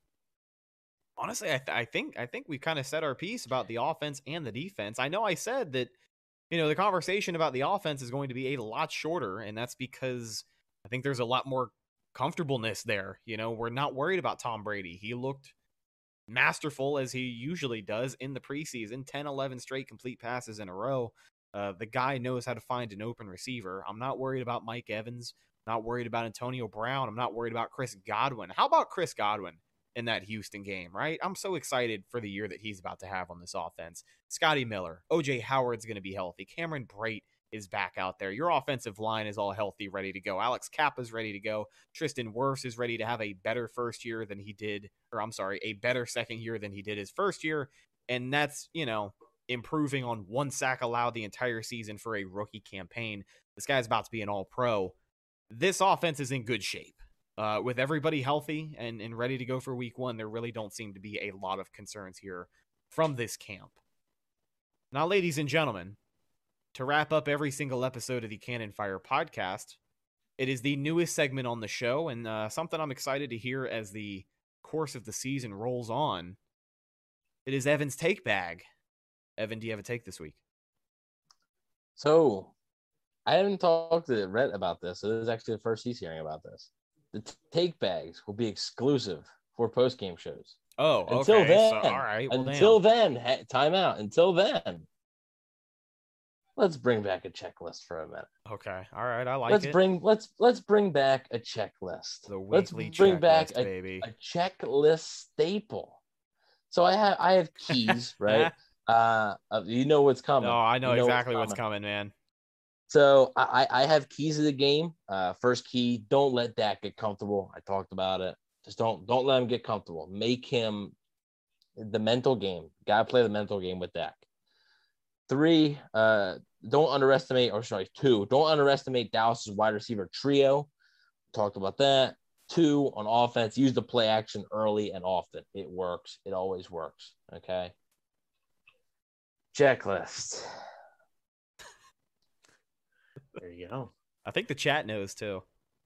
honestly, I, th- I think I think we kind of said our piece about the offense and the defense. I know I said that, you know, the conversation about the offense is going to be a lot shorter, and that's because I think there's a lot more comfortableness there. You know, we're not worried about Tom Brady. He looked masterful, as he usually does in the preseason, ten, eleven straight complete passes in a row. Uh, the guy knows how to find an open receiver. I'm not worried about Mike Evans, not worried about Antonio Brown. I'm not worried about Chris Godwin. How about Chris Godwin in that Houston game, right? I'm so excited for the year that he's about to have on this offense. Scotty Miller, O J Howard's going to be healthy. Cameron Brate is back out there. Your offensive line is all healthy, ready to go. Alex Kappa's ready to go. Tristan Wirfs is ready to have a better first year than he did, or I'm sorry, a better second year than he did his first year. And that's, you know, improving on one sack allowed the entire season for a rookie campaign. This guy's about to be an all-pro. This offense is in good shape. Uh, with everybody healthy and, and ready to go for week one, there really don't seem to be a lot of concerns here from this camp. Now, ladies and gentlemen, to wrap up every single episode of the Cannon Fire podcast, it is the newest segment on the show, and uh, something I'm excited to hear as the course of the season rolls on. It is Evan's Take Bag. Evan, do you have a take this week? So, I haven't talked to Rhett about this. So this is actually the first he's hearing about this. The take bags will be exclusive for post-game shows. Oh, until okay. then, So, all right. Well, until damn. then, ha- time out. Until then, let's bring back a checklist for a minute. Okay. All right. I like let's it. bring let's let's bring back a checklist. The let's weekly bring checklist, back a, baby. a checklist staple. So I have I have keys, right? uh, uh, you know what's coming. No, I know, you know exactly what's what's coming. coming, man. So I, I have keys of the game. Uh, first key, don't let Dak get comfortable. I talked about it. Just don't don't let him get comfortable. Make him the mental game. Gotta play the mental game with Dak. Three, uh, don't underestimate, or sorry, two, don't underestimate Dallas's wide receiver trio. Talked about that. Two, on offense, use the play action early and often. It works. It always works. Okay. Checklist. There you go. I think the chat knows too.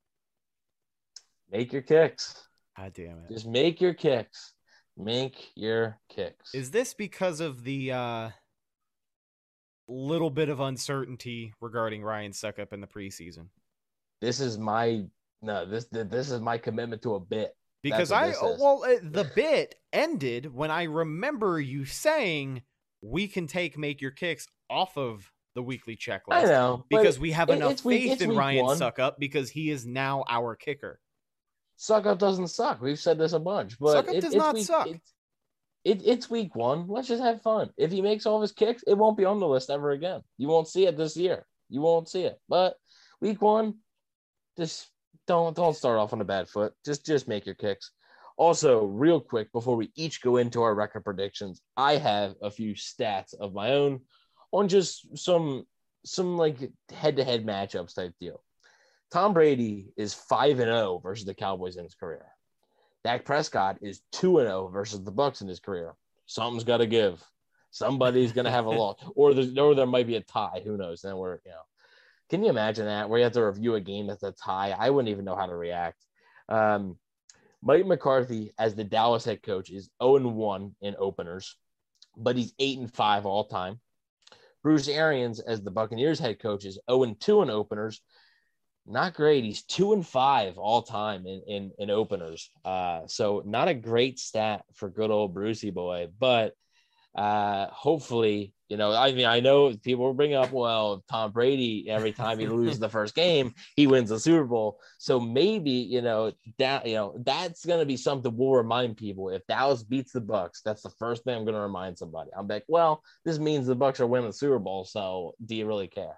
Make your kicks. God damn it. Just make your kicks. Make your kicks. Is this because of the uh, little bit of uncertainty regarding Ryan Suckup in the preseason? This is my no. This this is my commitment to a bit. Because I well, uh, the bit ended when I remember you saying we can take make your kicks off of the weekly checklist. I know, because we have it, enough faith week, in Ryan one. Suckup because he is now our kicker. Suckup doesn't suck. We've said this a bunch, but Suckup it, does it's not week, suck. It's, it, it's week one. Let's just have fun. If he makes all of his kicks, it won't be on the list ever again. You won't see it this year. You won't see it. But week one, just don't don't start off on a bad foot. Just just make your kicks. Also, real quick, before we each go into our record predictions, I have a few stats of my own on just some some like head-to-head matchups type deal. Tom Brady is five and oh versus the Cowboys in his career. Dak Prescott is two and oh versus the Bucs in his career. Something's got to give. Somebody's going to have a loss, or there, or there might be a tie. Who knows? Then we're, you know, can you imagine that where you have to review a game that's a tie? I wouldn't even know how to react. Um, Mike McCarthy, as the Dallas head coach, is oh and one in openers, but he's eight and five all time. Bruce Arians, as the Buccaneers head coach, is oh and two in openers. Not great. He's two and five all time in, in, in openers. Uh, so not a great stat for good old Brucey boy, but uh, hopefully, you know, I mean, I know people will bring up, well, Tom Brady, every time he loses the first game, he wins the Super Bowl. So maybe, you know, that, you know, that's going to be something we'll remind people. If Dallas beats the Bucs, that's the first thing I'm going to remind somebody. I'm like, well, this means the Bucs are winning the Super Bowl. So do you really care?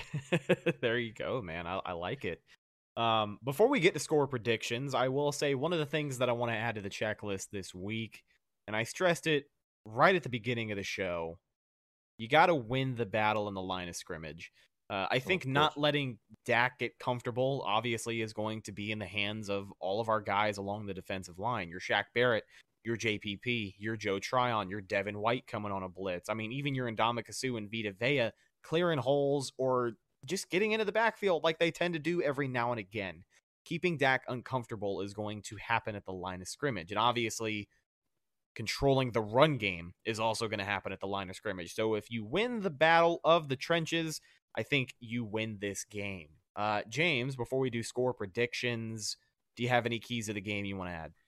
There you go, man. I, I like it. Um, before we get to score predictions, I will say one of the things that I want to add to the checklist this week, and I stressed it right at the beginning of the show, you got to win the battle in the line of scrimmage. Uh, I think oh, not letting Dak get comfortable, obviously, is going to be in the hands of all of our guys along the defensive line. Your Shaq Barrett, your J P P, your Joe Tryon, your Devin White coming on a blitz. I mean, even your Ndamukong Suh and Vita Vea clearing holes or just getting into the backfield like they tend to do every now and again. Keeping Dak uncomfortable is going to happen at the line of scrimmage. And obviously, controlling the run game is also going to happen at the line of scrimmage. So if you win the battle of the trenches, I think you win this game. Uh, James, before we do score predictions, do you have any keys to the game you want to add?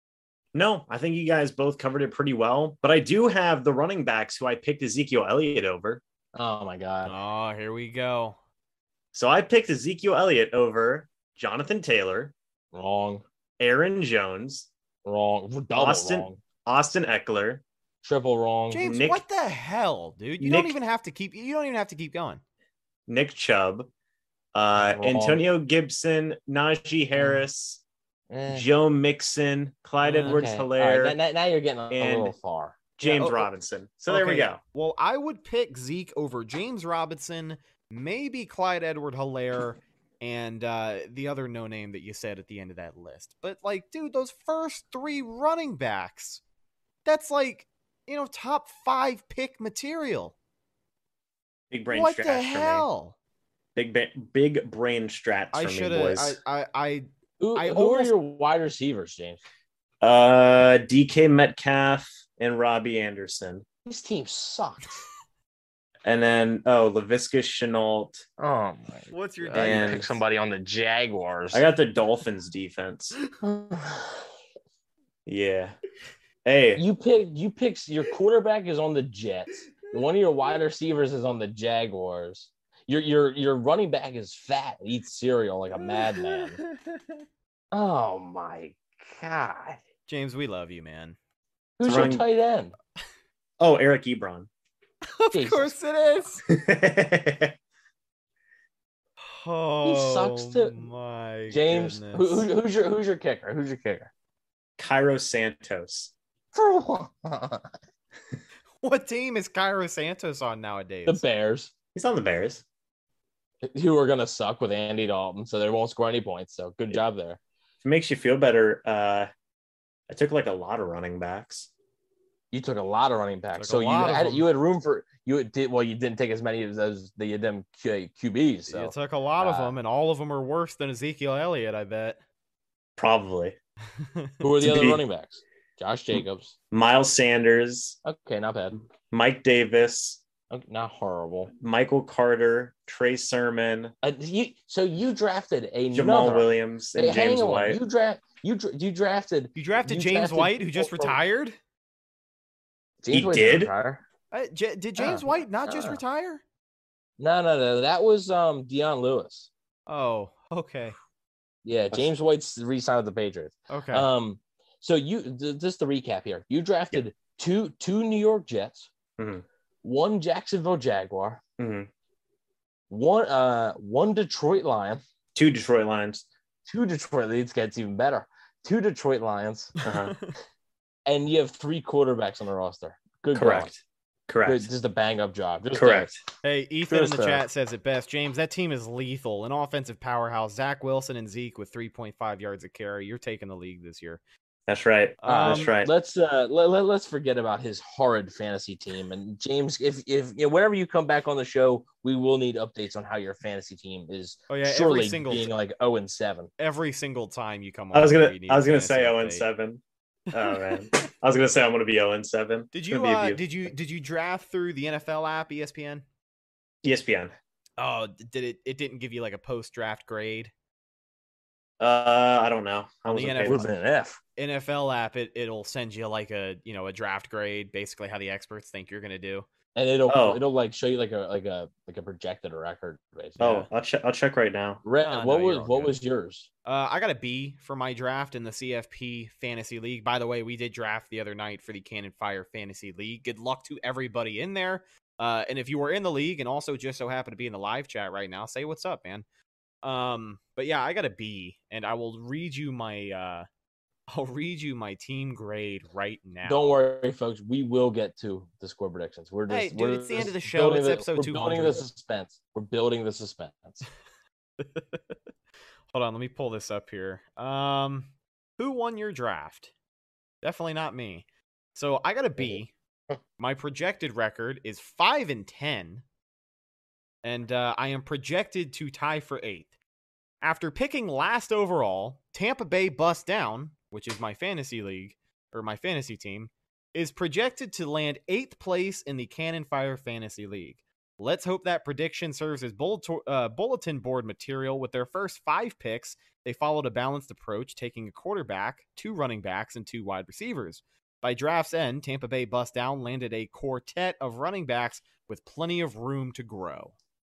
No, I think you guys both covered it pretty well. But I do have the running backs who I picked Ezekiel Elliott over. Oh, my God. Oh, here we go. So I picked Ezekiel Elliott over Jonathan Taylor. Wrong. Aaron Jones. Wrong. Double Austin, wrong. Austin Eckler. Triple wrong. James, Nick, what the hell, dude? You Nick, don't even have to keep you don't even have to keep going. Nick Chubb. Uh, Antonio Gibson, Najee Harris, eh. Joe Mixon, Clyde okay. Edwards-Helaire. Right, now, now you're getting a, a little far. James yeah, oh, Robinson. So okay. there we go. Well, I would pick Zeke over James Robinson, maybe Clyde Edwards-Helaire, and uh, the other no name that you said at the end of that list. But, like, dude, those first three running backs, that's like, you know, top five pick material. Big brain what strats the for hell? Me. Big, ba- big brain strats I for me, boys. I, I, I, who, I who almost... are your wide receivers, James? Uh, D K Metcalf and Robbie Anderson. This team sucked. And then, oh, Laviska Shenault. Oh, my What's your God. and You pick somebody on the Jaguars. I got the Dolphins defense. Yeah. Hey. You pick, you pick, your quarterback is on the Jets. One of your wide receivers is on the Jaguars. Your your your running back is fat and eats cereal like a madman. Oh, my God. James, we love you, man. Who's running... your tight end? Oh, Eric Ebron. Of Jesus. course it is. Oh, he sucks too. My James, goodness. who, who, who's your who's your kicker? Who's your kicker? Cairo Santos. For what? What team is Cairo Santos on nowadays? The Bears. He's on the Bears. Who are gonna suck with Andy Dalton, so they won't score any points. So good job there. If it makes you feel better, uh, I took like a lot of running backs. You took a lot of running backs, so you had you had room for you did well. You didn't take as many as, as the them Q, QBs. So. You took a lot of uh, them, and all of them are worse than Ezekiel Elliott. I bet. Probably. Who are the other running backs? Josh Jacobs, Miles Sanders. Okay, not bad. Mike Davis. Okay, not horrible. Michael Carter, Trey Sermon. Uh, you, so you drafted a Jamal Williams and hey, James White. You draft you you drafted you drafted you James drafted White, who just retired. James he White did. Retire. Uh, J- did James uh, White not just uh, retire? No, no, no. That was um Deion Lewis. Oh, okay. Yeah, James White's re-signed with the Patriots. Okay. Um, so you th- just the recap here. You drafted yeah. two two New York Jets, mm-hmm. one Jacksonville Jaguar, mm-hmm. one uh one Detroit Lion, two Detroit Lions, two Detroit Lions gets even better. Two Detroit Lions, uh-huh. and you have three quarterbacks on the roster. Good, correct, going. correct. Good, just a bang up job. Just correct. A, hey, Ethan just in the a, chat says it best. James, that team is lethal, an offensive powerhouse. Zach Wilson and Zeke with three point five yards a carry. You're taking the league this year. That's right. Um, That's right. Let's uh let, let, let's forget about his horrid fantasy team. And James, if if you know, whenever you come back on the show, we will need updates on how your fantasy team is. Oh yeah, surely every single being like zero and seven. Every single time you come on, I was gonna you I was gonna say update. zero and seven. Oh man, I was gonna say I'm gonna be zero and seven. Did you uh, did you did you draft through the N F L app, E S P N? E S P N. Oh, did it? It didn't give you like a post draft grade Uh, I don't know. I on the wasn't N F L, paying Would have been an F. N F L app. It it'll send you like a you know a draft grade, basically how the experts think you're gonna do. And it'll Oh. it'll like show you like a like a like a projected record. Basically. Oh, I'll check. I'll check right now. Red, Uh, what no, was you're all what good. was yours? Uh, I got a B for my draft in the C F P Fantasy League. By the way, we did draft the other night for the Cannon Fire Fantasy League. Good luck to everybody in there. Uh, and if you were in the league and also just so happen to be in the live chat right now, say what's up, man. Um, but yeah, I got a B, and I will read you my uh, I'll read you my team grade right now. Don't worry, folks. We will get to the score predictions. We're just Hey, dude, we're it's the end just of the show. building It's the- episode we're two building hundred. the suspense. We're building the suspense. Hold on, let me pull this up here. Um, who won your draft? Definitely not me. So I got a B. My projected record is five and ten, and uh, I am projected to tie for eighth. After picking last overall, Tampa Bay Bust Down, which is my fantasy league or my fantasy team, is projected to land eighth place in the Cannon Fire Fantasy League. Let's hope that prediction serves as bullet- uh, bulletin board material. With their first five picks, they followed a balanced approach, taking a quarterback, two running backs, and two wide receivers. By draft's end, Tampa Bay Bust Down landed a quartet of running backs with plenty of room to grow.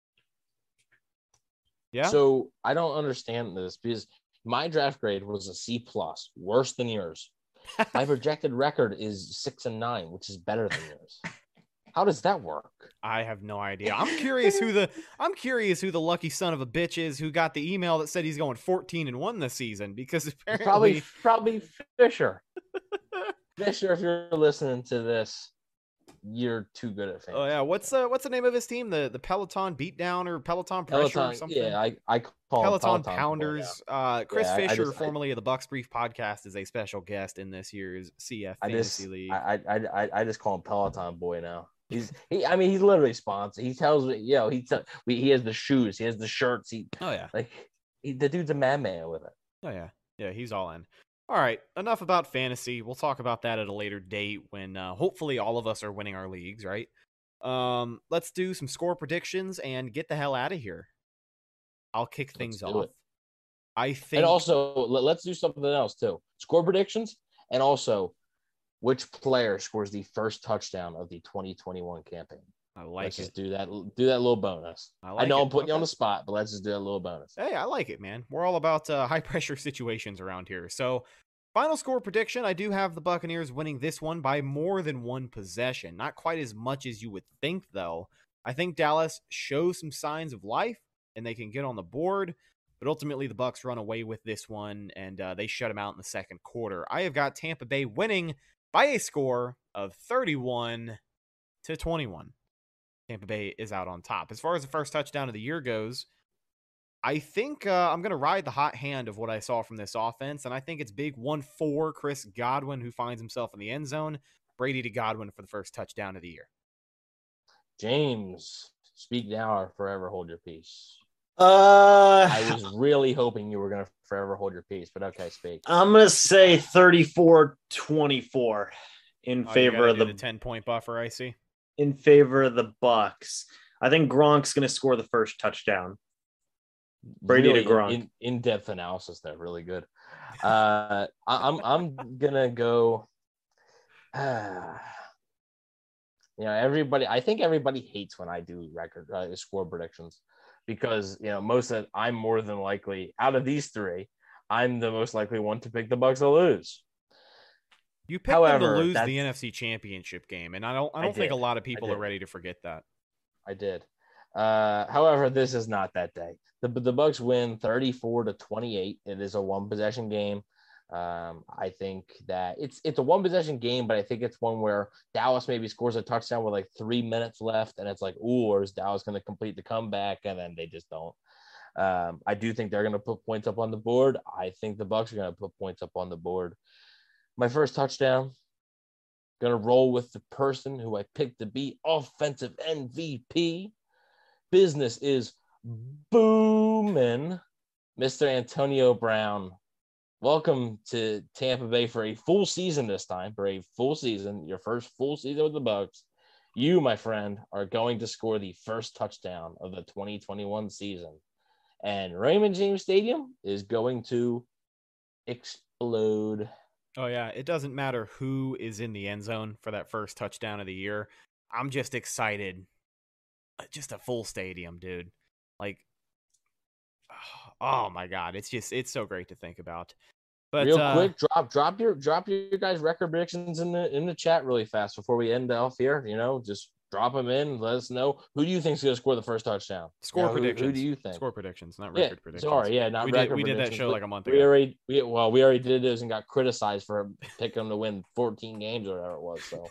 Yeah. So I don't understand this because my draft grade was a C plus, worse than yours. My projected record is six and nine, which is better than yours. How does that work? I have no idea. I'm curious who the I'm curious who the lucky son of a bitch is who got the email that said he's going fourteen and one this season, because apparently Probably probably Fisher. Fisher, if you're listening to this, you're too good at fantasy. Oh yeah, what's uh what's the name of his team? The the Peloton Beatdown or Peloton Pressure Peloton, or something? yeah, I I call them Peloton, Peloton Pounders. Boy, Uh, Chris Yeah, I- I Fisher, just- I- formerly of the Bucks Brief podcast, is a special guest in this year's C F I Fantasy just League. I, I I I just call him Peloton Boy now. He's he. I mean, he's literally sponsored. He tells me, you know, he te- we, he has the shoes, he has the shirts. He oh yeah, like he, the dude's a madman with it. oh yeah, yeah. He's all in. All right, enough about fantasy. We'll talk about that at a later date when uh, hopefully all of us are winning our leagues, right? Um, let's do some score predictions and get the hell out of here. I'll kick things do off. it. I think. And also, let, let's do something else too. Score predictions, and also which player scores the first touchdown of the twenty twenty-one campaign. I like let's it. just do that. Do that little bonus. I I, like know it. I'm putting you on Okay. the spot, but let's just do that little bonus. Hey, I like it, man. We're all about uh, high pressure situations around here. So, final score prediction, I do have the Buccaneers winning this one by more than one possession. Not quite as much as you would think, though. I think Dallas shows some signs of life and they can get on the board, but ultimately the Bucs run away with this one and uh, they shut them out in the second quarter. I have got Tampa Bay winning by a score of thirty-one to twenty-one. Tampa Bay is out on top. As far as the first touchdown of the year goes, I think uh, I'm going to ride the hot hand of what I saw from this offense, and I think it's big one four Chris Godwin, who finds himself in the end zone. Brady to Godwin for the first touchdown of the year. James, speak now or forever hold your peace. Uh, I was really hoping you were going to forever hold your peace, but okay, speak. I'm gonna say thirty-four twenty-four in Oh, you favor gotta of do the, the ten-point buffer, I see. in favor of the Bucks. I think Gronk's gonna score the first touchdown. Brady Really to Gronk. In, in-depth analysis there, really good. Uh, I, I'm I'm gonna go. Uh, you know, everybody. I think everybody hates when I do record uh, score predictions because you know most of I'm more than likely out of these three, I'm the most likely one to pick the Bucs to lose. You picked However, them to lose that's- the N F C Championship game, and I don't I I don't think did. a lot of I people did. are ready to forget that. I did. Uh, however, this is not that day. The the Bucs win thirty-four to twenty-eight. It is a one possession game. Um, I think that it's it's a one possession game, but I think it's one where Dallas maybe scores a touchdown with like three minutes left, and it's like, ooh, or is Dallas going to complete the comeback? And then they just don't. Um, I do think they're going to put points up on the board. I think the Bucs are going to put points up on the board. My first touchdown, going to roll with the person who I picked to be offensive M V P. Business is booming. Mister Antonio Brown. Welcome to Tampa Bay for a full season this time, for a full season, your first full season with the Bucs. you, my friend, are going to score the first touchdown of the twenty twenty-one season. And Raymond James Stadium is going to explode. Oh, yeah. It doesn't matter who is in the end zone for that first touchdown of the year. I'm just excited. Just a full stadium, dude. Like, oh my God. It's just, it's so great to think about. But real uh, quick, drop drop your drop your guys' record predictions in the in the chat really fast before we end off here. You know, just drop them in. Let us know who do you think is going to score the first touchdown. Score you know, predictions. Who, who do you think? Score predictions, not yeah, record predictions. Sorry, yeah, not we record did, we predictions. did that show like a month we ago. Already, we well, we already did this and got criticized for picking them to win fourteen games or whatever it was. So,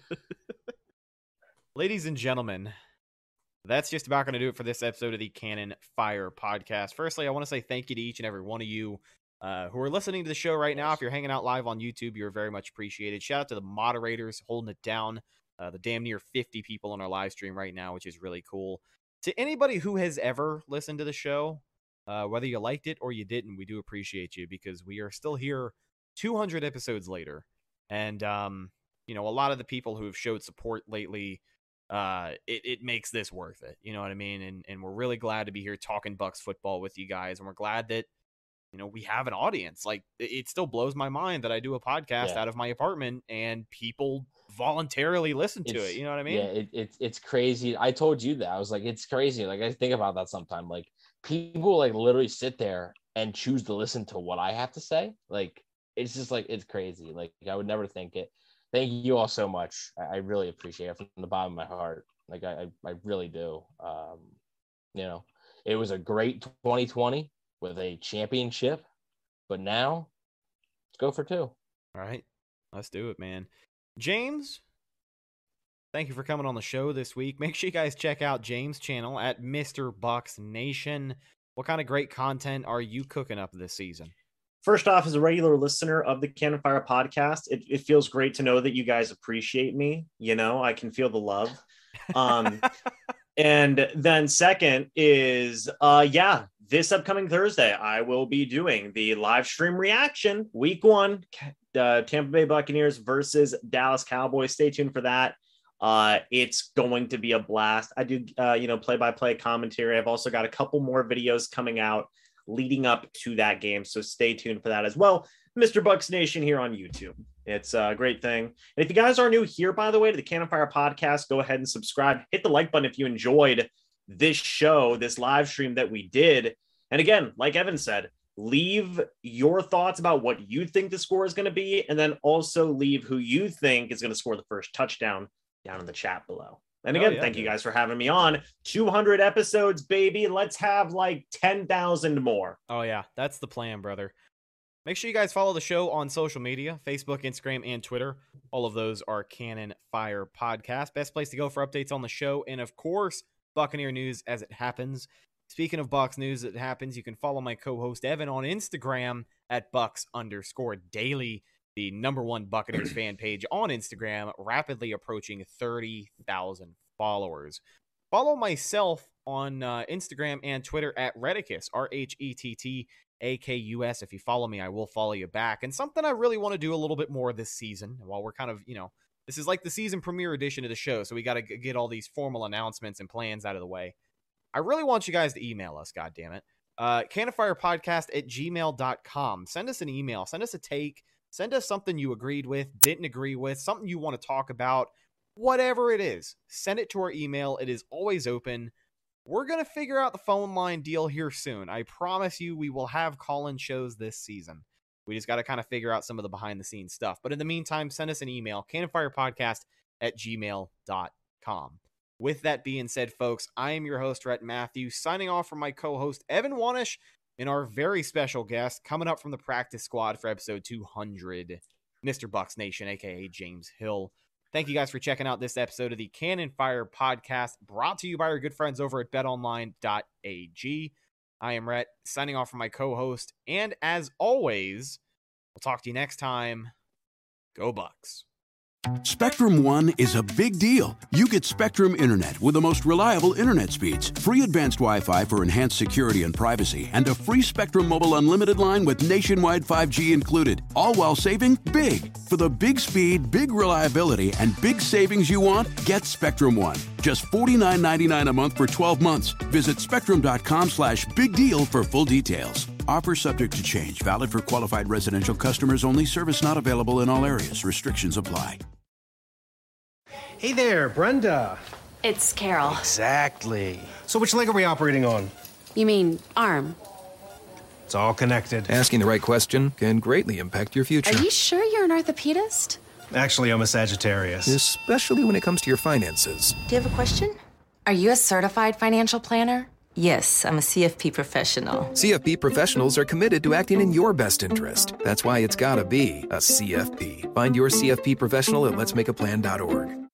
ladies and gentlemen, that's just about going to do it for this episode of the Cannon Fire Podcast. Firstly, I want to say thank you to each and every one of you uh, who are listening to the show right now. If you're hanging out live on YouTube, you're very much appreciated. Shout out to the moderators holding it down, uh, the damn near fifty people on our live stream right now, which is really cool. To anybody who has ever listened to the show, uh, whether you liked it or you didn't, we do appreciate you because we are still here two hundred episodes later. And, um, you know, a lot of the people who have showed support lately, uh it, it makes this worth it, you know what I mean? And and we're really glad to be here talking Bucks football with you guys, and we're glad that, you know, we have an audience. Like, it, it still blows my mind that I do a podcast yeah. out of my apartment and people voluntarily listen to it's, it, you know what I mean? Yeah, it, it's it's crazy. I told you that. I was like, it's crazy. Like, I think about that sometime. Like, people like literally sit there and choose to listen to what I have to say. Like, it's just like, it's crazy. Like, I would never think it. Thank you all so much. I really appreciate it from the bottom of my heart. Like, I, I really do. Um, you know, it was a great twenty twenty with a championship, but now let's go for two. All right, let's do it, man. James, thank you for coming on the show this week. Make sure you guys check out James' channel at Mister Bucks Nation. What kind of great content are you cooking up this season? First off, as a regular listener of the Cannon Fire podcast, it, it feels great to know that you guys appreciate me. You know, I can feel the love. Um, and then second is, uh, yeah, this upcoming Thursday, I will be doing the live stream reaction week one, uh, Tampa Bay Buccaneers versus Dallas Cowboys. Stay tuned for that. Uh, it's going to be a blast. I do, uh, you know, play-by-play commentary. I've also got a couple more videos coming out leading up to that game, so stay tuned for that as well. Mister Bucks Nation here on YouTube. It's a great thing. And if you guys are new here, by the way, to the Cannon Fire podcast, go ahead and subscribe. Hit the like button if you enjoyed this show, this live stream that we did. And again, like Evan said, leave your thoughts about what you think the score is going to be, and then also leave who you think is going to score the first touchdown down in the chat below. And again, oh, yeah, thank dude. you guys for having me on. two hundred episodes, baby. Let's have like ten thousand more. Oh, yeah. That's the plan, brother. Make sure you guys follow the show on social media, Facebook, Instagram, and Twitter. All of those are Cannon Fire Podcast. Best place to go for updates on the show. And, of course, Buccaneer news as it happens. Speaking of Bucs news as it happens, you can follow my co-host Evan on Instagram at Bucks underscore daily. The number one Buccaneers fan page on Instagram, rapidly approaching thirty thousand followers. Follow myself on uh, Instagram and Twitter at Reticus, R H E T T A K U S. If you follow me, I will follow you back. And something I really want to do a little bit more this season, while we're kind of, you know, this is like the season premiere edition of the show, so we got to g- get all these formal announcements and plans out of the way. I really want you guys to email us, goddammit. Uh, cannonfirepodcast at gmail dot com. Send us an email. Send us a take. Send us something you agreed with, didn't agree with, something you want to talk about, whatever it is. Send it to our email. It is always open. We're going to figure out the phone line deal here soon. I promise you we will have call-in shows this season. We just got to kind of figure out some of the behind-the-scenes stuff. But in the meantime, send us an email, cannonfirepodcast at gmail dot com. With that being said, folks, I am your host, Rhett Matthews, signing off from my co-host, Evan Wanish, and our very special guest coming up from the practice squad for episode two hundred, Mister Bucks Nation, a k a. James Hill. Thank you guys for checking out this episode of the Cannon Fire Podcast, brought to you by our good friends over at bet online dot a g. I am Rhett, signing off from my co-host, and as always, we'll talk to you next time. Go Bucks. Spectrum One is a big deal. You get Spectrum Internet with the most reliable internet speeds, free advanced Wi-Fi for enhanced security and privacy, and a free Spectrum Mobile unlimited line with nationwide five G included, all while saving big. For the big speed, big reliability, and big savings you want, get Spectrum One. Just forty-nine ninety-nine a month for twelve months. Visit spectrum.com slash big deal for full details. Offer subject to change. Valid for qualified residential customers only. Service not available in all areas. Restrictions apply. Hey there, Brenda. It's Carol. Exactly. So which leg are we operating on? You mean arm? It's all connected. Asking the right question can greatly impact your future. Are you sure you're an orthopedist? Actually, I'm a Sagittarius. Especially when it comes to your finances. Do you have a question? Are you a certified financial planner? Yes, I'm a C F P professional. C F P professionals are committed to acting in your best interest. That's why it's gotta be a C F P. Find your C F P professional at lets make a plan dot org.